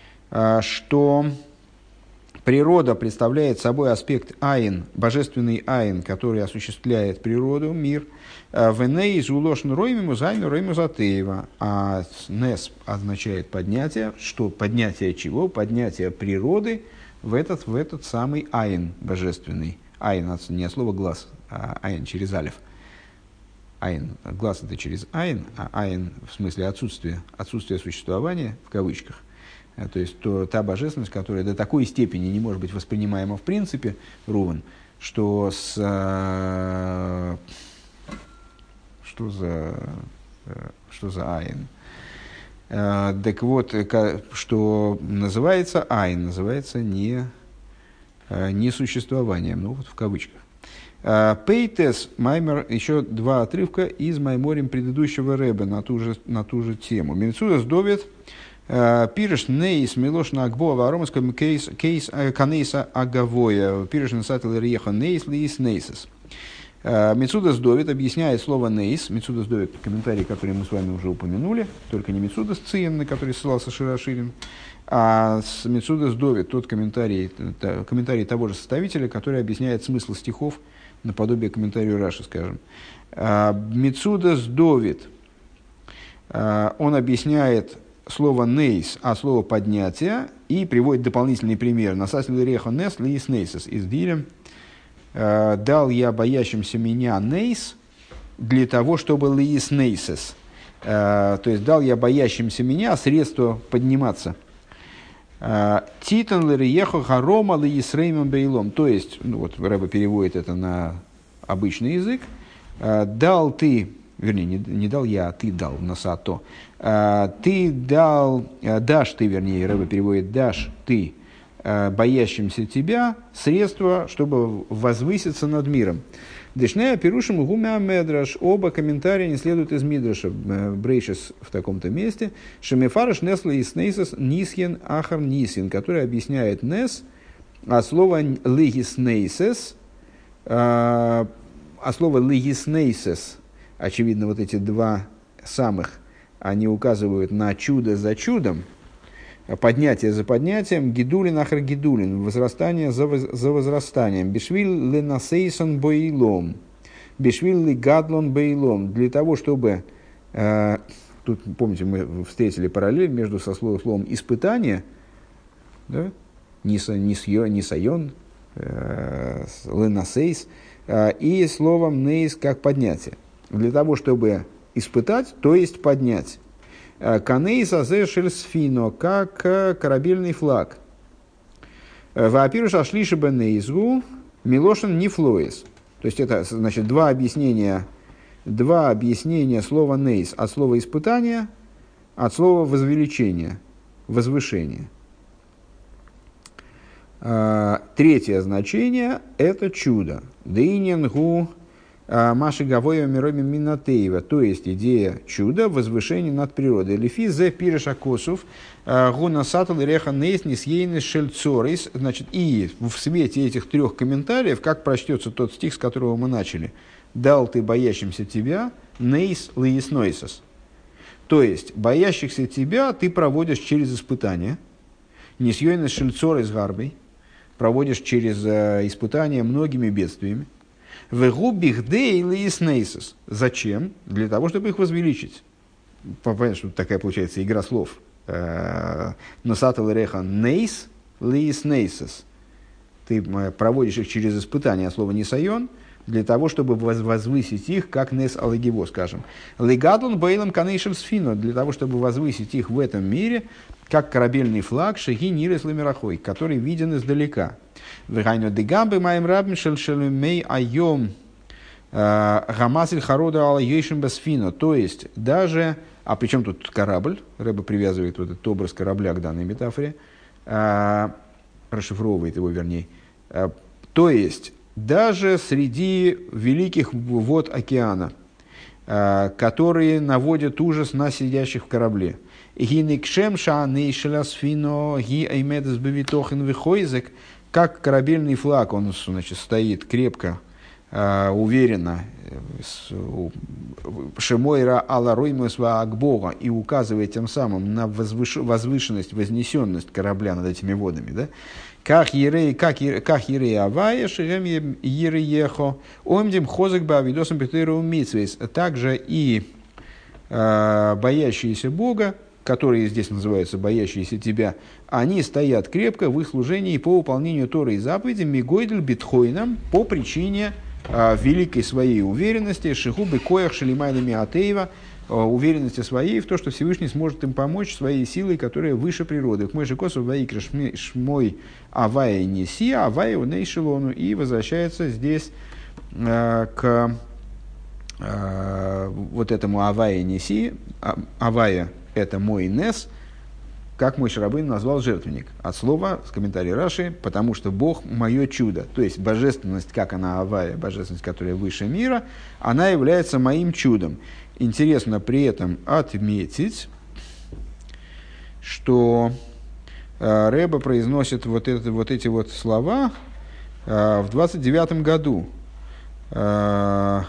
что природа представляет собой аспект айн, божественный айн, который осуществляет природу, мир. Веней зулошн роймиму зайну ройму затеева. А нес означает поднятие. Что поднятие чего? Поднятие природы в этот, в этот самый айн божественный. Айн, не от слова глаз, а айн через алиф. Айн, глаз это через айн, а айн в смысле отсутствие, отсутствие существования в кавычках. То есть то, та божественность, которая до такой степени не может быть воспринимаема в принципе, Рувен, что с... Что за... Что за айн? Uh, так вот, что называется айн, называется не, uh, не существованием, ну вот в кавычках. Пейтес, uh, Маймер, еще два отрывка из Майморем предыдущего Ребе на ту же, на ту же тему. Минцудас довет, пиреш нейс милош на агбо варомаском кейс канейса агавоя, пиреш насател риеха нейс лиис нейсес. Мицудас Довид объясняет слово «нейс». Мицудас Довид – комментарий, который мы с вами уже упомянули, только не Мицудас Циен, на который ссылался Широширин, а Мицудас Довид – тот комментарий, комментарий того же составителя, который объясняет смысл стихов наподобие комментарию Раши, скажем. Мицудас Довид, он объясняет слово «нейс», а слово «поднятие», и приводит дополнительный пример. «Насасил реха нес лиис нейсес» из Дилем. «Дал я боящимся меня нейс для того, чтобы лиис нейсес». То есть, дал я боящимся меня средство подниматься. «Титан лириехо харома лиис реймом бейлом». То есть, ну вот Рэбе переводит это на обычный язык. «Дал ты», вернее, не, не дал я, а ты дал, насато. «Ты дал, дашь ты», вернее, Рэбе переводит, «дашь ты боящимся тебя средства, чтобы возвыситься над миром». Дешнея пирушим гумя медраш. Оба комментария не следуют из мидраша. Брейшес в таком-то месте. Шемефараш несла и снейсес нисхен ахар нисхен, который объясняет нес, а слово легиснейсес, а слово легиснейсес, очевидно, вот эти два самых, они указывают на чудо за чудом, поднятие за поднятием, гидулин ахар гидулин, возрастание за, воз, за возрастанием, бешвил ленасейсон боилом, бешвил легадлон боилом, для того, чтобы, э, тут, помните, мы встретили параллель между со словом, словом испытание, да, нисайон, ленасейс, и словом нейс как поднятие. Для того, чтобы испытать, то есть поднять. Канейс азешель сфино, как корабельный флаг. Ваапируш ашлиши бенейзгу милошин нифлоис. То есть это, значит, два объяснения, два объяснения слова нейс от слова испытания, от слова возвеличение, возвышение. Третье значение – это чудо. Дейнингу маши гавоя мироми минатеева, то есть идея чуда, возвышение над природой. Лифи зе пиреша косов гуна сатал реха нейс нисьейны шельцорис. Значит, и в свете этих трех комментариев, как прочтется тот стих, с которого мы начали. Дал ты боящимся тебя нейс лиис нойсос. То есть, боящихся тебя ты проводишь через испытания. Нисьейны шельцорис гарбой. Проводишь через испытания многими бедствиями. Зачем? Для того, чтобы их возвеличить. Понятно, что такая получается игра слов. Носатал реха нейс лиис нейсес. Ты проводишь их через испытания, слово нисайон, для того, чтобы возвысить их, как нес алагиво, скажем. Легадлон бейлом канейшел сфино, для того, чтобы возвысить их в этом мире, как корабельный флаг шаги нирес ламирахой, который виден издалека. Вегайно дегамбы моим рабим шельшелюмей айом гамасиль харода ала йейшим басфино. То есть, даже... А при чем тут корабль? Рэбе привязывает вот этот образ корабля к данной метафоре. Расшифровывает его, вернее. То есть, даже среди великих вод океана, которые наводят ужас на сидящих в корабле. Как корабельный флаг, он, значит, стоит крепко, уверенно, шемойра ала роймусва акбога, и указывает тем самым на возвышенность, вознесенность корабля над этими водами, да? Как ерей, как ерей авая, шерем ерей ехо, омдим хозак ба видосом петеру митсвейс. Также и э, боящиеся Бога, которые здесь называются боящиеся тебя, они стоят крепко в их служении по выполнению Торы и заповедей мигойдель битхойном по причине э, великой своей уверенности, шихубы коях шелимайнами атеева, уверенности своей в то, что Всевышний сможет им помочь своей силой, которая выше природы. К мойши косу ваикра шмой авая неси, авая уней шелону. И возвращается здесь э, к э, вот этому авая неси. Авая – это мой нес, как Моше Рабейну назвал жертвенник. От слова, с комментарием Раши, потому что Бог – мое чудо. То есть божественность, как она авая, божественность, которая выше мира, она является моим чудом. Интересно при этом отметить, что э, Ребе произносит вот, это, вот эти вот слова э, в двадцать девятом году. Э,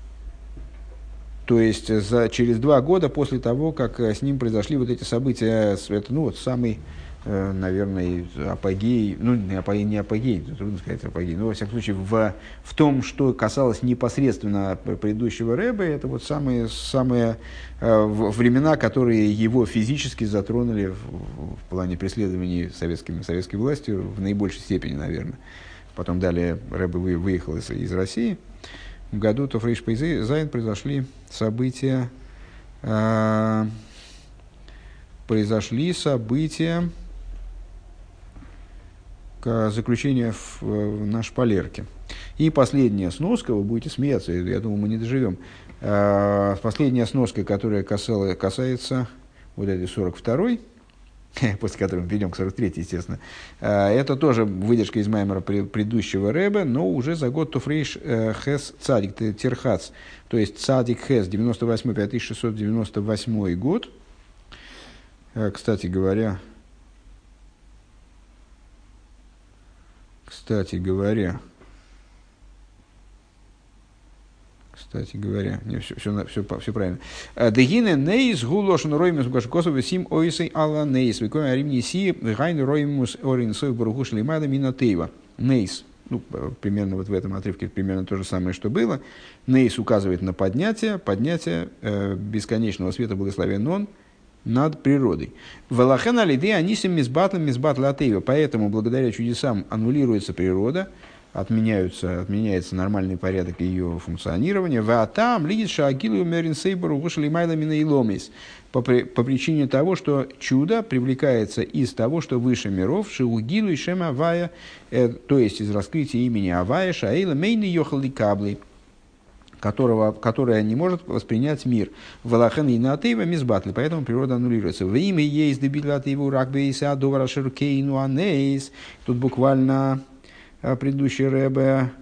то есть за, через два года после того, как с ним произошли вот эти события. Это, ну, вот самый, э, наверное, апогей, ну не апогей, не апогей, трудно сказать апогей, но во всяком случае в, в том, что касалось непосредственно предыдущего Ребе, это вот самые, самые э, времена, которые его физически затронули в, в плане преследований советскими, советской властью в наибольшей степени, наверное. Потом далее Ребе вы, выехал из, из России. В году Тофрейш Зайн произошли события, э, произошли события к заключению в, на шпалерке. И последняя сноска, вы будете смеяться, я думаю, мы не доживем. Э, последняя сноска, которая касала, касается вот этой сорок второй, после которой мы перейдем к сорок третьей, естественно, это тоже выдержка из маймера предыдущего Ребе, но уже за год Тофрейш Хес Цадик Терхац, то есть Цадик Хес, девяносто восьмой, пять тысяч шестьсот девяносто восьмой год. Кстати говоря, кстати говоря, Кстати говоря, не, все, все, все, все правильно. Дегине нейс гулошн роймус гашкосов висим ойсей алла нейс. Викоя римниси гайн роймус оринсой барухуш лимада минатеева. Нейс. Ну, примерно вот в этом отрывке примерно то же самое, что было. Нейс указывает на поднятие. Поднятие э, бесконечного света благословен он. над природой. Валахена лиды анисим мизбатлем мизбатла атеева. Поэтому благодаря чудесам аннулируется природа, отменяются, отменяется нормальный порядок ее функционирования. Ваатам лидит шаагилу мерин сейбору вышли майлами и ломис. По причине того, что чудо привлекается из того, что выше миров, шиугилу и шема авая, то есть из раскрытия имени Авая, шаэйла мейны йохал и каблей, которого, которое не может воспринять мир. Валахан и натыва мизбатли, поэтому природа аннулируется. В имя есть дебилативу ракбейса довара ширкейну анейс. Тут буквально предыдущий рэбе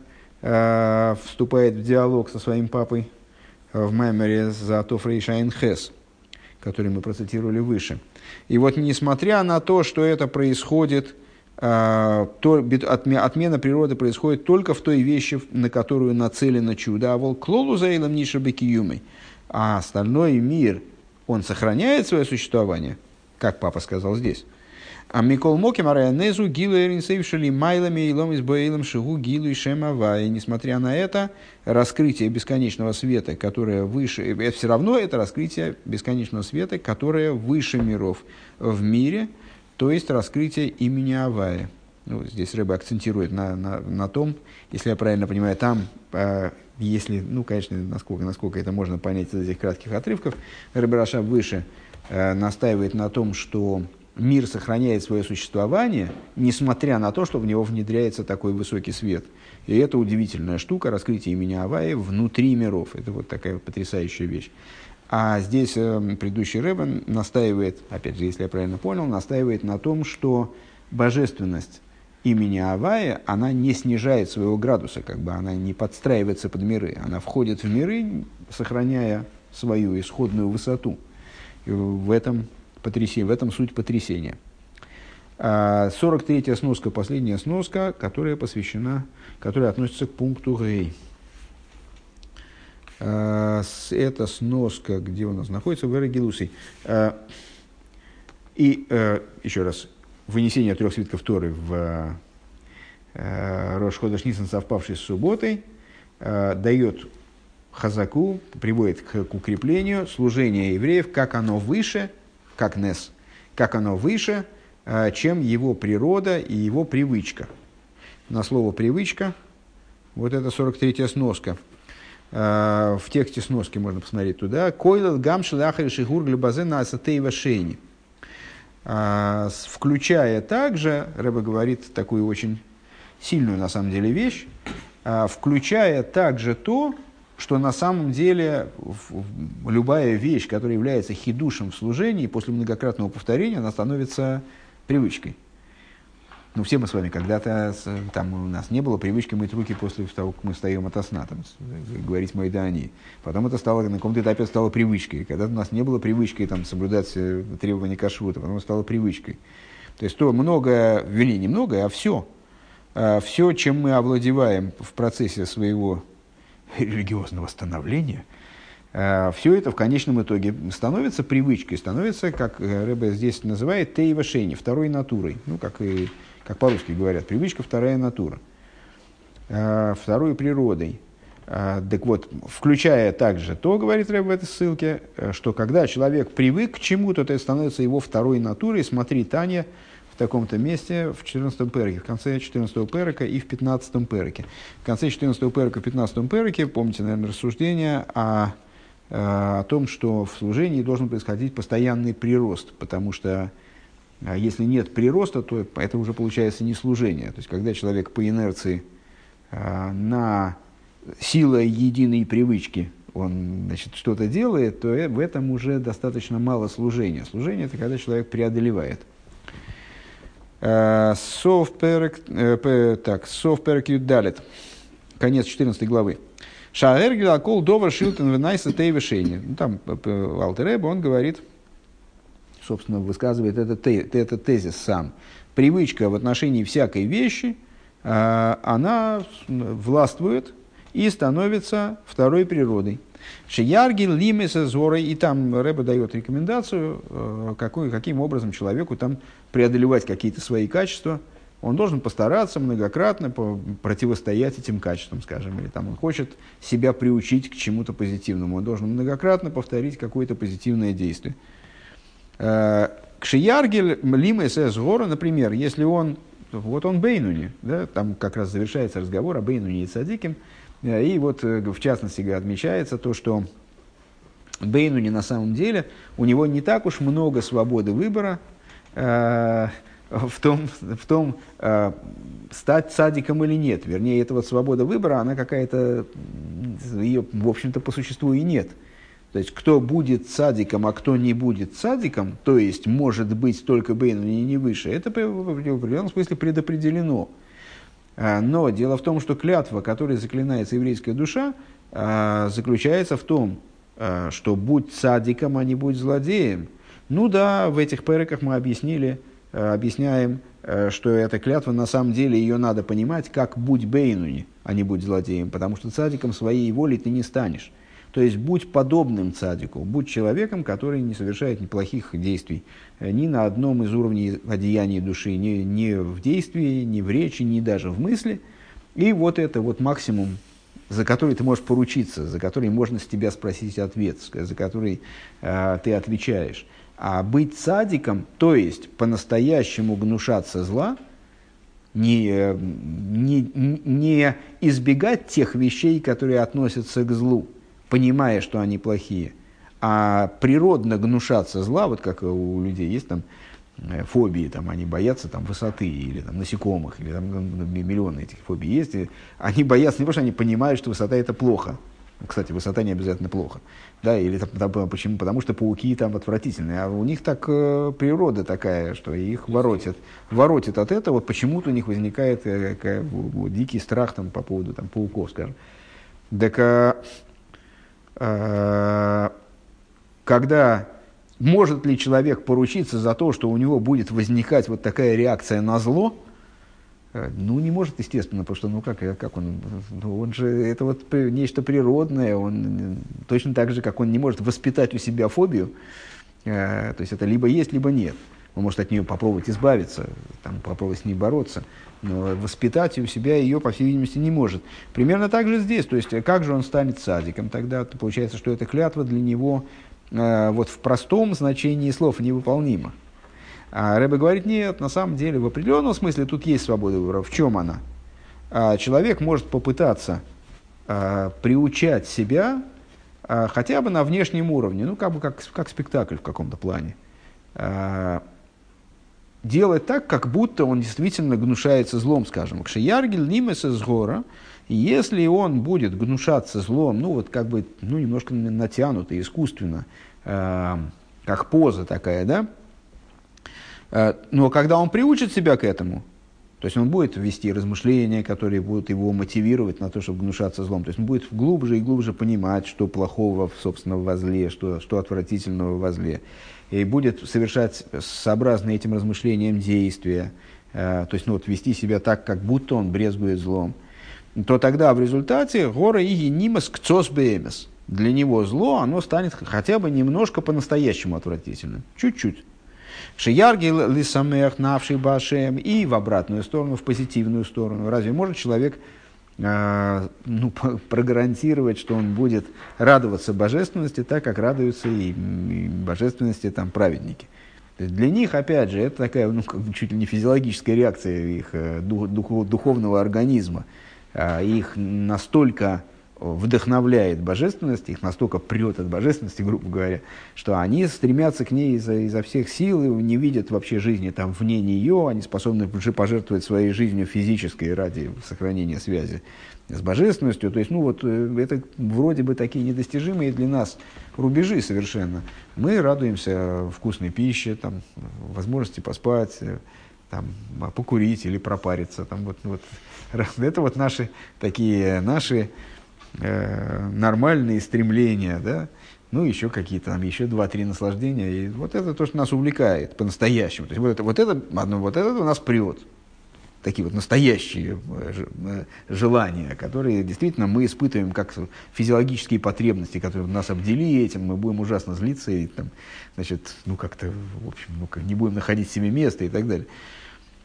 э, вступает в диалог со своим папой в маймере за Тофрей Шайнхес, который мы процитировали выше. И вот несмотря на то, что это происходит, э, то, отмена природы происходит только в той вещи, на которую нацелено чудо, а волк клолу заилом нишабекиюмой, а остальной мир, он сохраняет свое существование, как папа сказал здесь. А Микол Моки Мараянезу Гилу Эринсейвшили Майлами и Ломис Боэйлом Шигу Гилу и Шемава. И несмотря на это, раскрытие бесконечного света, которое выше, это все равно это раскрытие бесконечного света, которое выше миров в мире, то есть раскрытие имени Авая. Ну, здесь Рэбе акцентирует на, на, на том, если я правильно понимаю, там, э, если, ну, конечно, насколько, насколько это можно понять из этих кратких отрывков, Рэбе Рашаб выше э, настаивает на том, что мир сохраняет свое существование, несмотря на то, что в него внедряется такой высокий свет. И это удивительная штука, раскрытие имени Авая внутри миров. Это вот такая вот потрясающая вещь. А здесь э, предыдущий рэбе настаивает, опять же, если я правильно понял, настаивает на том, что божественность имени Авая, она не снижает своего градуса, как бы она не подстраивается под миры. Она входит в миры, сохраняя свою исходную высоту. И в этом потрясение, в этом суть потрясения. сорок третья сноска, последняя сноска, которая посвящена, которая относится к пункту Гей. Это сноска, где у нас находится, в Эрагилусей. И еще раз, вынесение трех свитков Торы в Рош ходеш Нисан, совпавший с субботой, дает хазаку, приводит к, к укреплению служения евреев, как оно выше, как Нес, как оно выше, чем его природа и его привычка. На слово «привычка» вот это сорок третья сноска. В тексте сноски можно посмотреть туда. «Койлел гамшел ахари шигур глюбазен на асатеева шейни». Включая также, Рэбе говорит такую очень сильную на самом деле вещь, включая также то, что на самом деле любая вещь, которая является хидушем в служении, после многократного повторения, она становится привычкой. Ну, все мы с вами когда-то, там у нас не было привычки мыть руки после того, как мы встаем ото сна, там, говорить «Майдани». Потом это стало, на каком-то этапе стало привычкой. Когда-то у нас не было привычкой там, соблюдать требования кашрута, потом это стало привычкой. То есть, то многое, вернее, не многое, а все, все, чем мы овладеваем в процессе своего религиозного становления, все это в конечном итоге становится привычкой, становится, как Рэбе здесь называет, тейва шейни, второй натурой. Ну, как, и, как по-русски говорят, привычка вторая натура, второй природой. Так вот, включая также то, говорит Рэбе в этой ссылке, что когда человек привык к чему-то, то это становится его второй натурой. Смотри, Таня, в таком-то месте в четырнадцатом переке, в конце четырнадцатого перека и в пятнадцатом переке. В конце четырнадцатого перека и пятнадцатом переке, помните, наверное, рассуждение о, о том, что в служении должен происходить постоянный прирост, потому что если нет прироста, то это уже получается не служение. То есть, когда человек по инерции на силой единой привычки он, значит, что-то делает, то в этом уже достаточно мало служения. Служение – это когда человек преодолевает. Сов перек, так, сов перек юдалит, конец четырнадцатой главы. Шаэр гилакол довар шилтен венайса тейвешейни. Там Алтер Ребе, он говорит, собственно, высказывает этот, этот тезис сам. Привычка в отношении всякой вещи, она властвует и становится второй природой. Шияргил лимеса зорой, и там Рэбе дает рекомендацию, какой, каким образом человеку там преодолевать какие-то свои качества. Он должен постараться многократно противостоять этим качествам, скажем, или там он хочет себя приучить к чему-то позитивному. Он должен многократно повторить какое-то позитивное действие. Кшияргель лимес эс гора, например, если он, вот он бейнуни, да, там как раз завершается разговор о бейнуни и цадиким, и вот в частности отмечается то, что бейнуни на самом деле, у него не так уж много свободы выбора э, в том, в том э, стать цадиком или нет. Вернее, эта вот свобода выбора, она какая-то, ее, в общем-то, по существу и нет. То есть, кто будет цадиком, а кто не будет цадиком, то есть, может быть только бейнуни и не выше, это в определенном смысле предопределено. Но дело в том, что клятва, которой заклинается еврейская душа, заключается в том, что будь цадиком, а не будь злодеем. Ну да, в этих переках мы объяснили, объясняем, что эта клятва, на самом деле, ее надо понимать как будь бейнуни, а не будь злодеем, потому что цадиком своей волей ты не станешь. То есть будь подобным цадику, будь человеком, который не совершает неплохих действий ни на одном из уровней одеяния души, ни, ни в действии, ни в речи, ни даже в мысли. И вот это вот максимум, за который ты можешь поручиться, за который можно с тебя спросить ответ, за который э, ты отвечаешь. А быть цадиком, то есть по-настоящему гнушаться зла, не, не, не избегать тех вещей, которые относятся к злу, понимая, что они плохие, а природно гнушаться зла, вот как у людей есть там фобии, там, они боятся там, высоты или там, насекомых, или там, миллионы этих фобий есть. И они боятся не потому, что они понимают, что высота это плохо. Кстати, высота не обязательно плохо. Да, или там, там, почему? Потому что пауки там отвратительные. А у них так э, природа такая, что их воротят. Воротит от этого, вот почему-то у них возникает э, э, э, дикий страх там, по поводу там, пауков, скажем. Так э, э, когда... Может ли человек поручиться за то, что у него будет возникать вот такая реакция на зло? Ну, не может, естественно, потому что, ну, как, как он, ну, он же, это вот нечто природное, он точно так же, как он не может воспитать у себя фобию, э, то есть это либо есть, либо нет. Он может от нее попробовать избавиться, там, попробовать с ней бороться, но воспитать у себя ее, по всей видимости, не может. Примерно так же здесь, то есть как же он станет цадиком? Тогда получается, что эта клятва для него вот в простом значении слов невыполнима. А Ребе говорит, нет, на самом деле, в определенном смысле тут есть свобода выбора. В чем она? А человек может попытаться а, приучать себя а, хотя бы на внешнем уровне, ну, как бы как, как спектакль в каком-то плане. А, делать так, как будто он действительно гнушается злом, скажем. Кшияргель нимес из гора. Если он будет гнушаться злом, ну, вот как бы, ну, немножко натянуто, искусственно, э, как поза такая, да, э, но когда он приучит себя к этому, то есть он будет вести размышления, которые будут его мотивировать на то, чтобы гнушаться злом, то есть он будет глубже и глубже понимать, что плохого, собственно, во зле, что, что отвратительного во зле, и будет совершать сообразно этим размышлениям действия, э, то есть, ну, вот, вести себя так, как будто он брезгует злом, то тогда в результате гора и нимас кцос бемес. Для него зло, оно станет хотя бы немножко по-настоящему отвратительным. Чуть-чуть. Шиярги лисамех навший башем. И в обратную сторону, в позитивную сторону. Разве может человек э, ну, прогарантировать, что он будет радоваться божественности так, как радуются и, и божественности там, праведники? Для них, опять же, это такая ну, чуть ли не физиологическая реакция их дух, дух, духовного организма. Их настолько вдохновляет божественность, их настолько прет от божественности, грубо говоря, что они стремятся к ней изо, изо всех сил и не видят вообще жизни там вне нее, они способны уже пожертвовать своей жизнью физической ради сохранения связи с божественностью. То есть, ну вот, это вроде бы такие недостижимые для нас рубежи совершенно. Мы радуемся вкусной пище, там, возможности поспать, там, покурить или пропариться. Там, вот, вот. Это вот наши такие наши э, нормальные стремления, да? Ну, еще какие-то там, еще два-три наслаждения. И вот это то, что нас увлекает по-настоящему. То есть вот это, вот это, одно, вот это у нас прет. Такие вот настоящие желания, которые действительно мы испытываем как физиологические потребности, которые нас обдели этим, мы будем ужасно злиться и там, значит, ну как-то, в общем, ну, как, не будем находить себе места и так далее.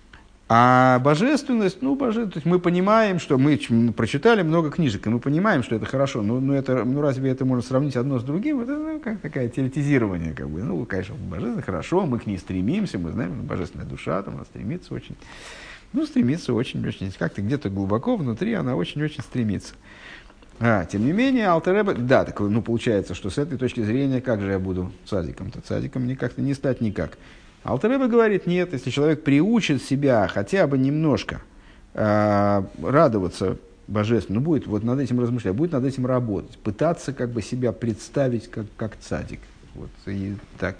А божественность, ну, боже, то есть мы понимаем, что мы, мы прочитали много книжек, и мы понимаем, что это хорошо, но, но это, ну, разве это можно сравнить одно с другим? Это, ну, как такое теоретизирование, как бы. Ну, конечно, божественность хорошо, мы к ней стремимся, мы знаем, божественная душа, там, она стремится очень, ну, стремится очень, очень, как-то где-то глубоко внутри она очень-очень стремится. А, тем не менее, Алтер Ребе, да, так, ну, получается, что с этой точки зрения, как же я буду цадиком-то? Цадиком мне как-то не стать никак. Алтер Ребе говорит, нет, если человек приучит себя хотя бы немножко э, радоваться божественно, ну, будет вот над этим размышлять, будет над этим работать, пытаться как бы себя представить как, как цадик, вот, и так,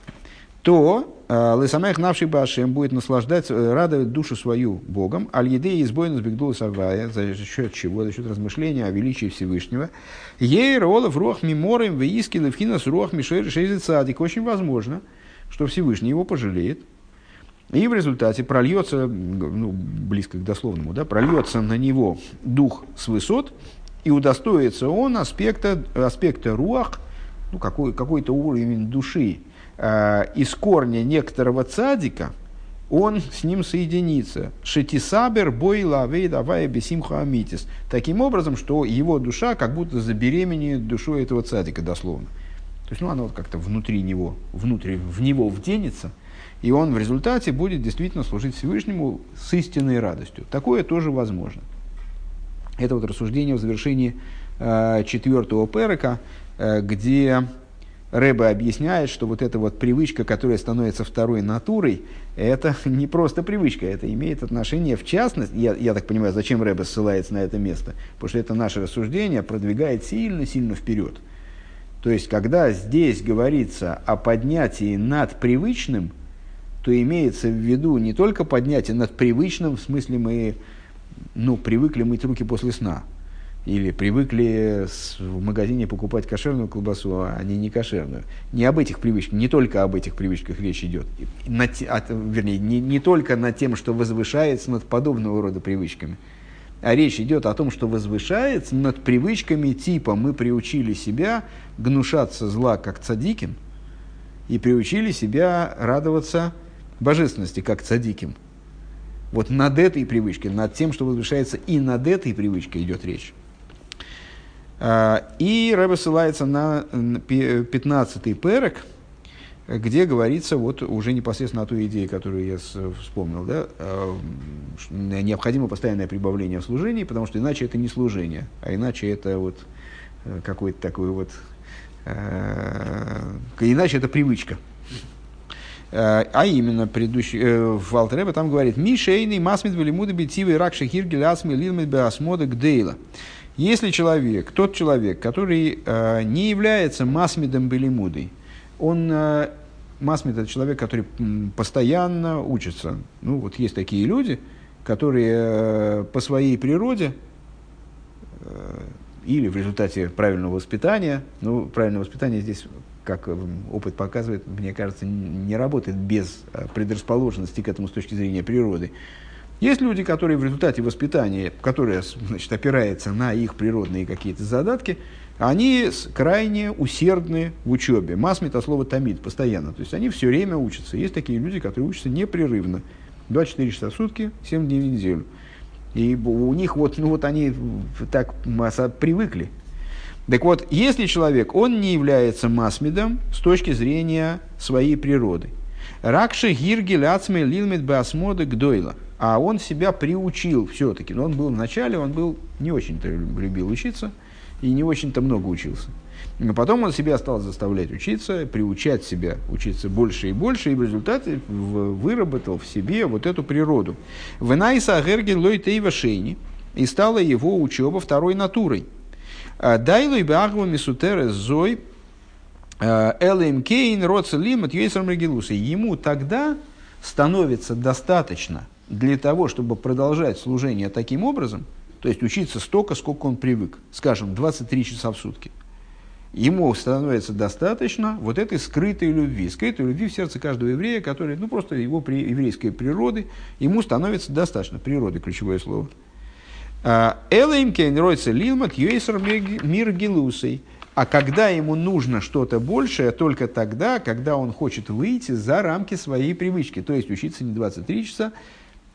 то лесамех навший башем будет наслаждаться, радовать душу свою Богом, аль-едей избойнус бигдул сарвая, за счет чего, за счет размышления о величии Всевышнего, ей ролов руах миморем выиски левхинас руах мишер шейзи цадик, очень возможно, что Всевышний его пожалеет, и в результате прольется, ну, близко к дословному, да, прольется на него дух с высот, и удостоится он аспекта, аспекта руах, ну, какой, какой-то уровень души, э, из корня некоторого цадика, он с ним соединится. Шетисабер бой лавей давай бесимха амитис. Таким образом, что его душа как будто забеременеет душой этого цадика, дословно. То есть, ну, оно вот как-то внутри него, внутри, в него вденется, и он в результате будет действительно служить Всевышнему с истинной радостью. Такое тоже возможно. Это вот рассуждение в завершении э, четвертого перека, э, где Ребе объясняет, что вот эта вот привычка, которая становится второй натурой, это не просто привычка, это имеет отношение, в частности, я, я так понимаю, зачем Ребе ссылается на это место, потому что это наше рассуждение продвигает сильно-сильно вперед. То есть, когда здесь говорится о поднятии над привычным, то имеется в виду не только поднятие над привычным, в смысле мы, ну, привыкли мыть руки после сна, или привыкли в магазине покупать кошерную колбасу, а не некошерную. Не об этих привычках, не только об этих привычках речь идет. Над, от, вернее, не, не только над тем, что возвышается над подобного рода привычками, а речь идет о том, что возвышается над привычками типа мы приучили себя гнушаться зла как цадиким и приучили себя радоваться божественности как цадиким. Вот над этой привычкой, над тем, что возвышается, и над этой привычкой идет речь. И Ребе ссылается на пятнадцатый перек, где говорится вот уже непосредственно о той идее, которую я вспомнил. Да? Необходимо постоянное прибавление в служении, потому что иначе это не служение, а иначе это вот какой-то такой вот... Иначе это привычка. А именно, предыдущий, в Алтер Ребе там говорит «Мишейный масмид велимуды битивы ракши хиргель асми лилмид беасмода гдейла». Если человек, тот человек, который не является масмидом белимудой, он... Масмид – это человек, который постоянно учится. Ну, вот есть такие люди, которые по своей природе или в результате правильного воспитания, ну, правильное воспитание здесь, как опыт показывает, мне кажется, не работает без предрасположенности к этому с точки зрения природы. Есть люди, которые в результате воспитания, которое, значит, опирается на их природные какие-то задатки, они крайне усердны в учебе. Масмид от слова тамид, постоянно. То есть они все время учатся. Есть такие люди, которые учатся непрерывно. двадцать четыре часа в сутки, семь дней в неделю. И у них вот, ну вот они так привыкли. Так вот, если человек, он не является масмидом с точки зрения своей природы. Ракши гиргель ацме лилмит беасмода гдойла. А он себя приучил все-таки. Но он был вначале, он был не очень-то любил учиться. И не очень-то много учился. Но потом он себя стал заставлять учиться, приучать себя учиться больше и больше, и в результате выработал в себе вот эту природу. «Венайса агерген лой тейва шейни», и стала его учеба второй натурой. «Дайлой беагва мисутерес зой элэм кейн роцелим от юэсрам регилуса». Ему тогда становится достаточно для того, чтобы продолжать служение таким образом, то есть учиться столько, сколько он привык, скажем, двадцать три часа в сутки. Ему становится достаточно вот этой скрытой любви, скрытой любви в сердце каждого еврея, который, ну, просто его при, еврейской природы, ему становится достаточно, природы, ключевое слово. Элэм кейн ройца лилмат юэсер мир гилусей. А когда ему нужно что-то большее, только тогда, когда он хочет выйти за рамки своей привычки, то есть учиться не двадцать три часа,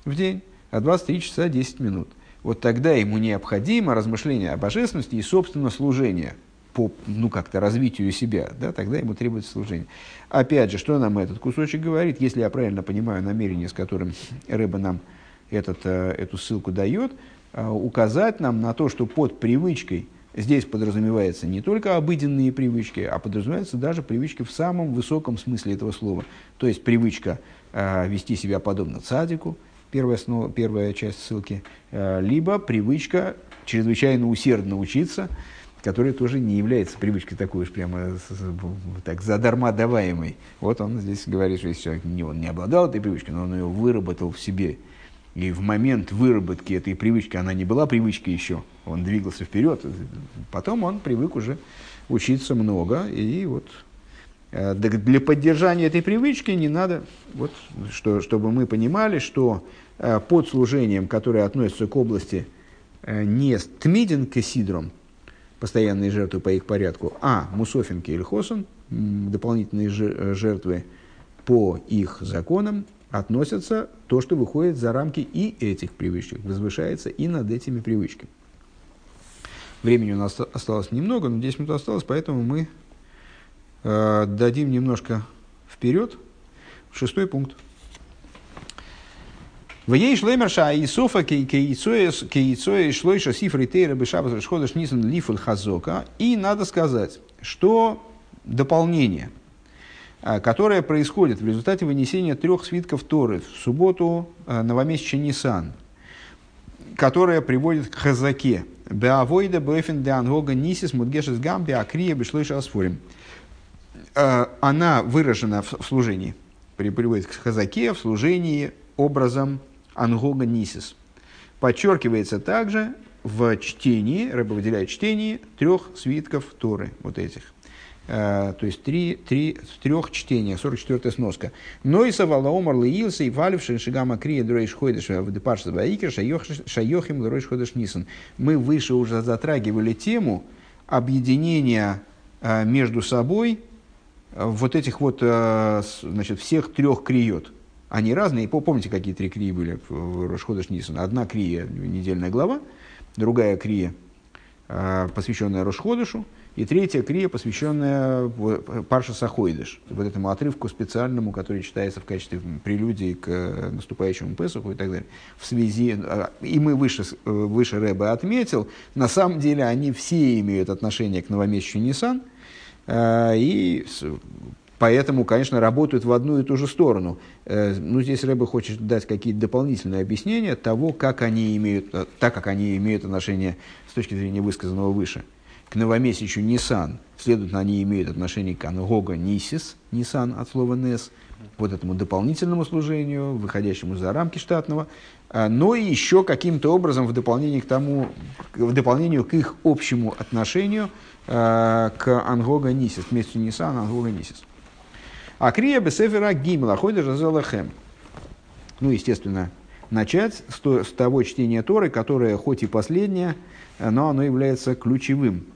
в день, а двадцать три часа десять минут. Вот тогда ему необходимо размышление о божественности и, собственно, служение по, ну, как-то развитию себя, да, тогда ему требуется служение. Опять же, что нам этот кусочек говорит, если я правильно понимаю намерение, с которым Рэбе нам этот, эту ссылку дает, указать нам на то, что под привычкой здесь подразумевается не только обыденные привычки, а подразумеваются даже привычки в самом высоком смысле этого слова. То есть привычка э, вести себя подобно цадику, первая, основа, первая часть ссылки, э, либо привычка чрезвычайно усердно учиться, которая тоже не является привычкой такой уж прямо так задарма даваемой. Вот он здесь говорит, что если человек не, он не обладал этой привычкой, но он ее выработал в себе. И в момент выработки этой привычки, она не была привычкой еще, он двигался вперед, потом он привык уже учиться много, и вот для поддержания этой привычки не надо, вот, что, чтобы мы понимали, что под служением, которое относится к области не тмидин кесидром, постоянные жертвы по их порядку, а мусофин кейльхосон, дополнительные жертвы по их законам, относятся то, что выходит за рамки и этих привычек, возвышается и над этими привычками. Времени у нас осталось немного, но десять минут осталось, поэтому мы э, дадим немножко вперед. Шестой пункт. «Веей шлемерша Исофа кейцоя шлойша сифры тейра бешабас решходыш нисан лифуль хазока». И надо сказать, что дополнение, которое происходит в результате вынесения трех свитков Торы в субботу новомесяча Нисан, которое приводит к хазаке. Беавойда бэфин де ангога нисис мудгешес гам беакрия бешлойша асфорим. Она выражена в служении, приводит к хазаке в служении образом ангога нисис. Подчеркивается также в чтении, Рэбе выделяет чтении трех свитков Торы, вот этих. Uh, то есть три, три, в трех чтениях, сорок четвёртая сноска. Но и савала омар лиилса и валившин шигама крия дройш ходыш в депаршас ваикер шайохим дройш ходыш нисан. Мы выше уже затрагивали тему объединения uh, между собой uh, вот этих вот, uh, значит, всех трех криот. Они разные. Помните, какие три крии были в Рош ходыш нисан? Одна крия, недельная глава, другая крия, uh, посвященная Рош ходышу, и третья крия, посвященная Паршас Ахойдеш, вот этому отрывку специальному, который читается в качестве прелюдии к наступающему Песаху и так далее. В связи, и мы выше, выше Рэбе отметил, на самом деле они все имеют отношение к новомесячу Нисан, и поэтому, конечно, работают в одну и ту же сторону. Ну, здесь Рэбе хочет дать какие-то дополнительные объяснения того, как они имеют, так как они имеют отношение с точки зрения высказанного выше к новомесячу Нисан, следовательно, они имеют отношение к Ангога Нисис, Нисан от слова Нес, вот этому дополнительному служению, выходящему за рамки штатного, но и еще каким-то образом в дополнение к тому, в дополнение к их общему отношению к Ангога Нисис, к месяцу Нисан, Ангога Нисис. А крия бесефера гимла ходя жазалахем. Ну, естественно, начать с, то, с того чтения Торы, которое хоть и последнее, но оно является ключевым.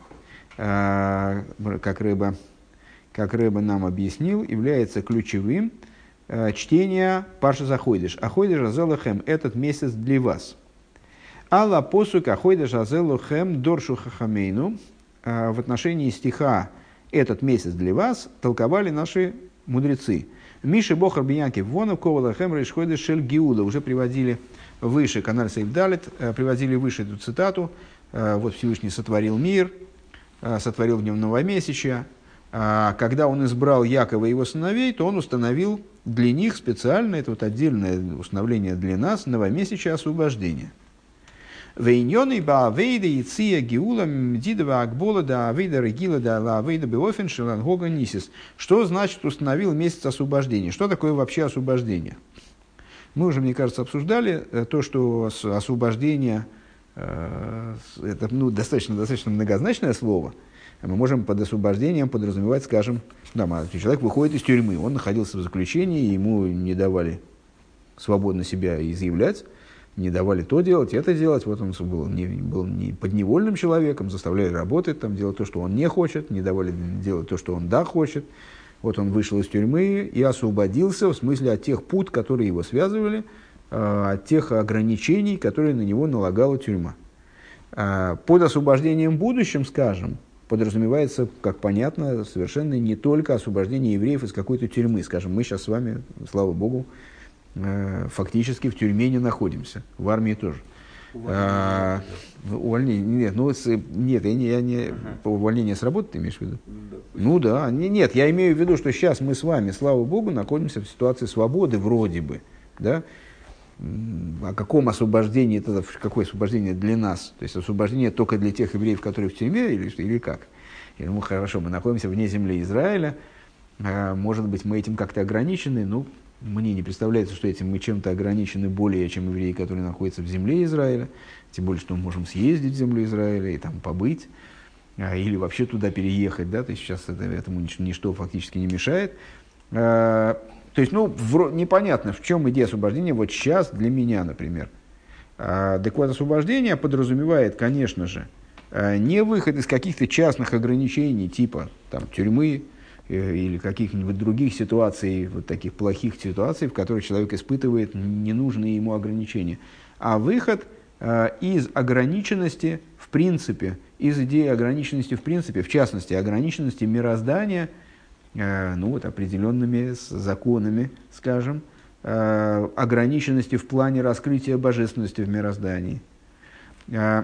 Как Рэбе, как Рэбе нам объяснил, является ключевым чтение Паршас Ахойдеш. Ахойдеш азелахем, этот месяц для вас. Алла посук Ахойдеш азелахем доршу хахамейну. В отношении стиха «этот месяц для вас» толковали наши мудрецы. Миши Бохар Бинянки Вонов Ковалахем Рейшхойдеш Шель Гиуда. Уже приводили выше, канал Сейфдалит, приводили выше эту цитату. Вот Всевышний сотворил мир, сотворил в нем новомесячье. Когда он избрал Якова и его сыновей, то он установил для них специально, это вот отдельное установление для нас, новомесячье освобождения. Вейньоны баавейда яция гиула мдидова акбола да авейда регила да лаавейда беофен шелангога нисис. Что значит установил месяц освобождения? Что такое вообще освобождение? Мы уже, мне кажется, обсуждали то, что освобождение это ну, достаточно, достаточно многозначное слово. Мы можем под освобождением подразумевать, скажем, да, человек выходит из тюрьмы, он находился в заключении, ему не давали свободно себя изъявлять, не давали то делать, это делать. Вот он был не, был не подневольным человеком, заставляли работать, там, делать то, что он не хочет, не давали делать то, что он да хочет. Вот он вышел из тюрьмы и освободился, в смысле от тех пут, которые его связывали, э, от тех ограничений, которые на него налагала тюрьма. Э, под освобождением будущим, скажем, подразумевается, как понятно, совершенно не только освобождение евреев из какой-то тюрьмы. Скажем, мы сейчас с вами, слава Богу, э, фактически в тюрьме не находимся, в армии тоже. Увольнение. А, увольнение. Нет, ну, с, нет, я не, я не uh-huh. увольнение с работы, ты имеешь в виду? Да. Ну да, не, нет, я имею в виду, что сейчас мы с вами, слава Богу, находимся в ситуации свободы, вроде бы, да? О каком освобождении, это, какое освобождение для нас? То есть освобождение только для тех евреев, которые в тюрьме, или, или как? Я думаю, хорошо, мы находимся вне земли Израиля, а, может быть, мы этим как-то ограничены, ну, мне не представляется, что этим мы чем-то ограничены более, чем евреи, которые находятся в земле Израиля. Тем более, что мы можем съездить в землю Израиля и там побыть, а, или вообще туда переехать. Да? То есть сейчас это, этому нич- ничто фактически не мешает. А, то есть, ну, в, непонятно, в чем идея освобождения вот сейчас для меня, например. А, так вот, освобождение подразумевает, конечно же, не выход из каких-то частных ограничений, типа там, тюрьмы, или каких-нибудь других ситуаций, вот таких плохих ситуаций, в которых человек испытывает ненужные ему ограничения, а выход э, из ограниченности в принципе, из идеи ограниченности в принципе, в частности, ограниченности мироздания, э, ну вот определенными законами, скажем, э, ограниченности в плане раскрытия божественности в мироздании. Э,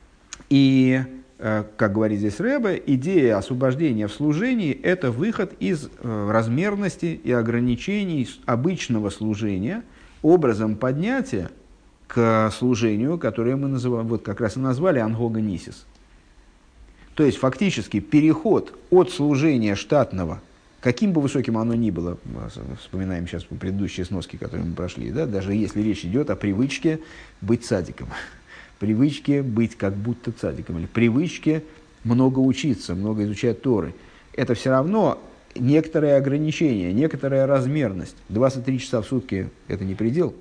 и как говорит здесь Ребе, идея освобождения в служении – это выход из размерности и ограничений обычного служения образом поднятия к служению, которое мы называем, вот как раз и назвали ангога нисис. То есть фактически переход от служения штатного, каким бы высоким оно ни было, вспоминаем сейчас предыдущие сноски, которые мы прошли, да, даже если речь идет о привычке быть цадиком, привычке быть как будто цадиком, или привычке много учиться, много изучать Торы. Это все равно некоторое ограничение, некоторая размерность. двадцать три часа в сутки – это не предел.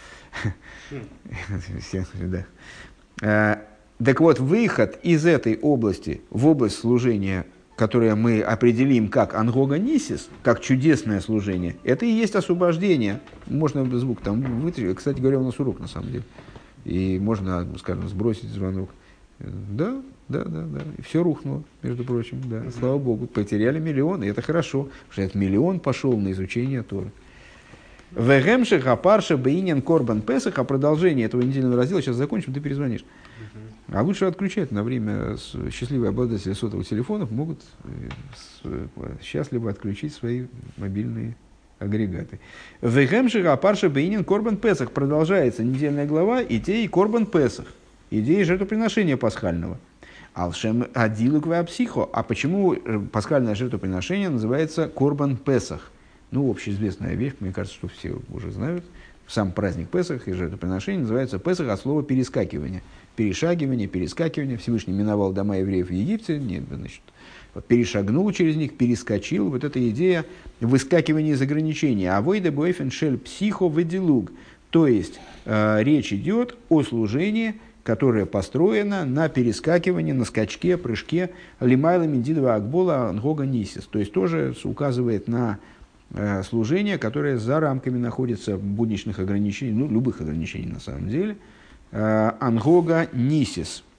Так вот, выход из этой области в область служения, которое мы определим как ангога нисис, как чудесное служение, это и есть освобождение. Можно звук там вытрясти. Кстати говоря, у нас урок на самом деле. И можно, скажем, сбросить звонок. Да, да, да, да. И все рухнуло, между прочим. Да. Mm-hmm. Слава Богу, потеряли миллионы, и это хорошо, потому что этот миллион пошел на изучение Торы. Вегемши хапарша бейнин корбан песах, а продолжение этого недельного раздела, сейчас закончим, ты перезвонишь. Mm-hmm. А лучше отключать на время. Счастливые обладатели сотовых телефонов могут счастливо отключить свои мобильные агрегаты. Вегемшига парша бейнин корбан песах. Продолжается недельная глава идеи корбан песах, идеи жертвоприношения пасхального. Алшем адилук веапсихо. А почему пасхальное жертвоприношение называется корбан песах? Ну, общеизвестная вещь, мне кажется, что все уже знают. Сам праздник Песах и жертвоприношение называется Песах от слова перескакивание. Перешагивание, перескакивание. Всевышний миновал дома евреев в Египте, нет, значит, перешагнул через них, перескочил. Вот эта идея выскакивания из ограничений. Авойда бойфен шель психо ведилуг. То есть, э, речь идет о служении, которое построено на перескакивании, на скачке, прыжке лимайла миндидова акбола ангога нисис. То есть, тоже указывает на э, служение, которое за рамками находится будничных ограничений, ну, любых ограничений на самом деле, э, ангога нисис.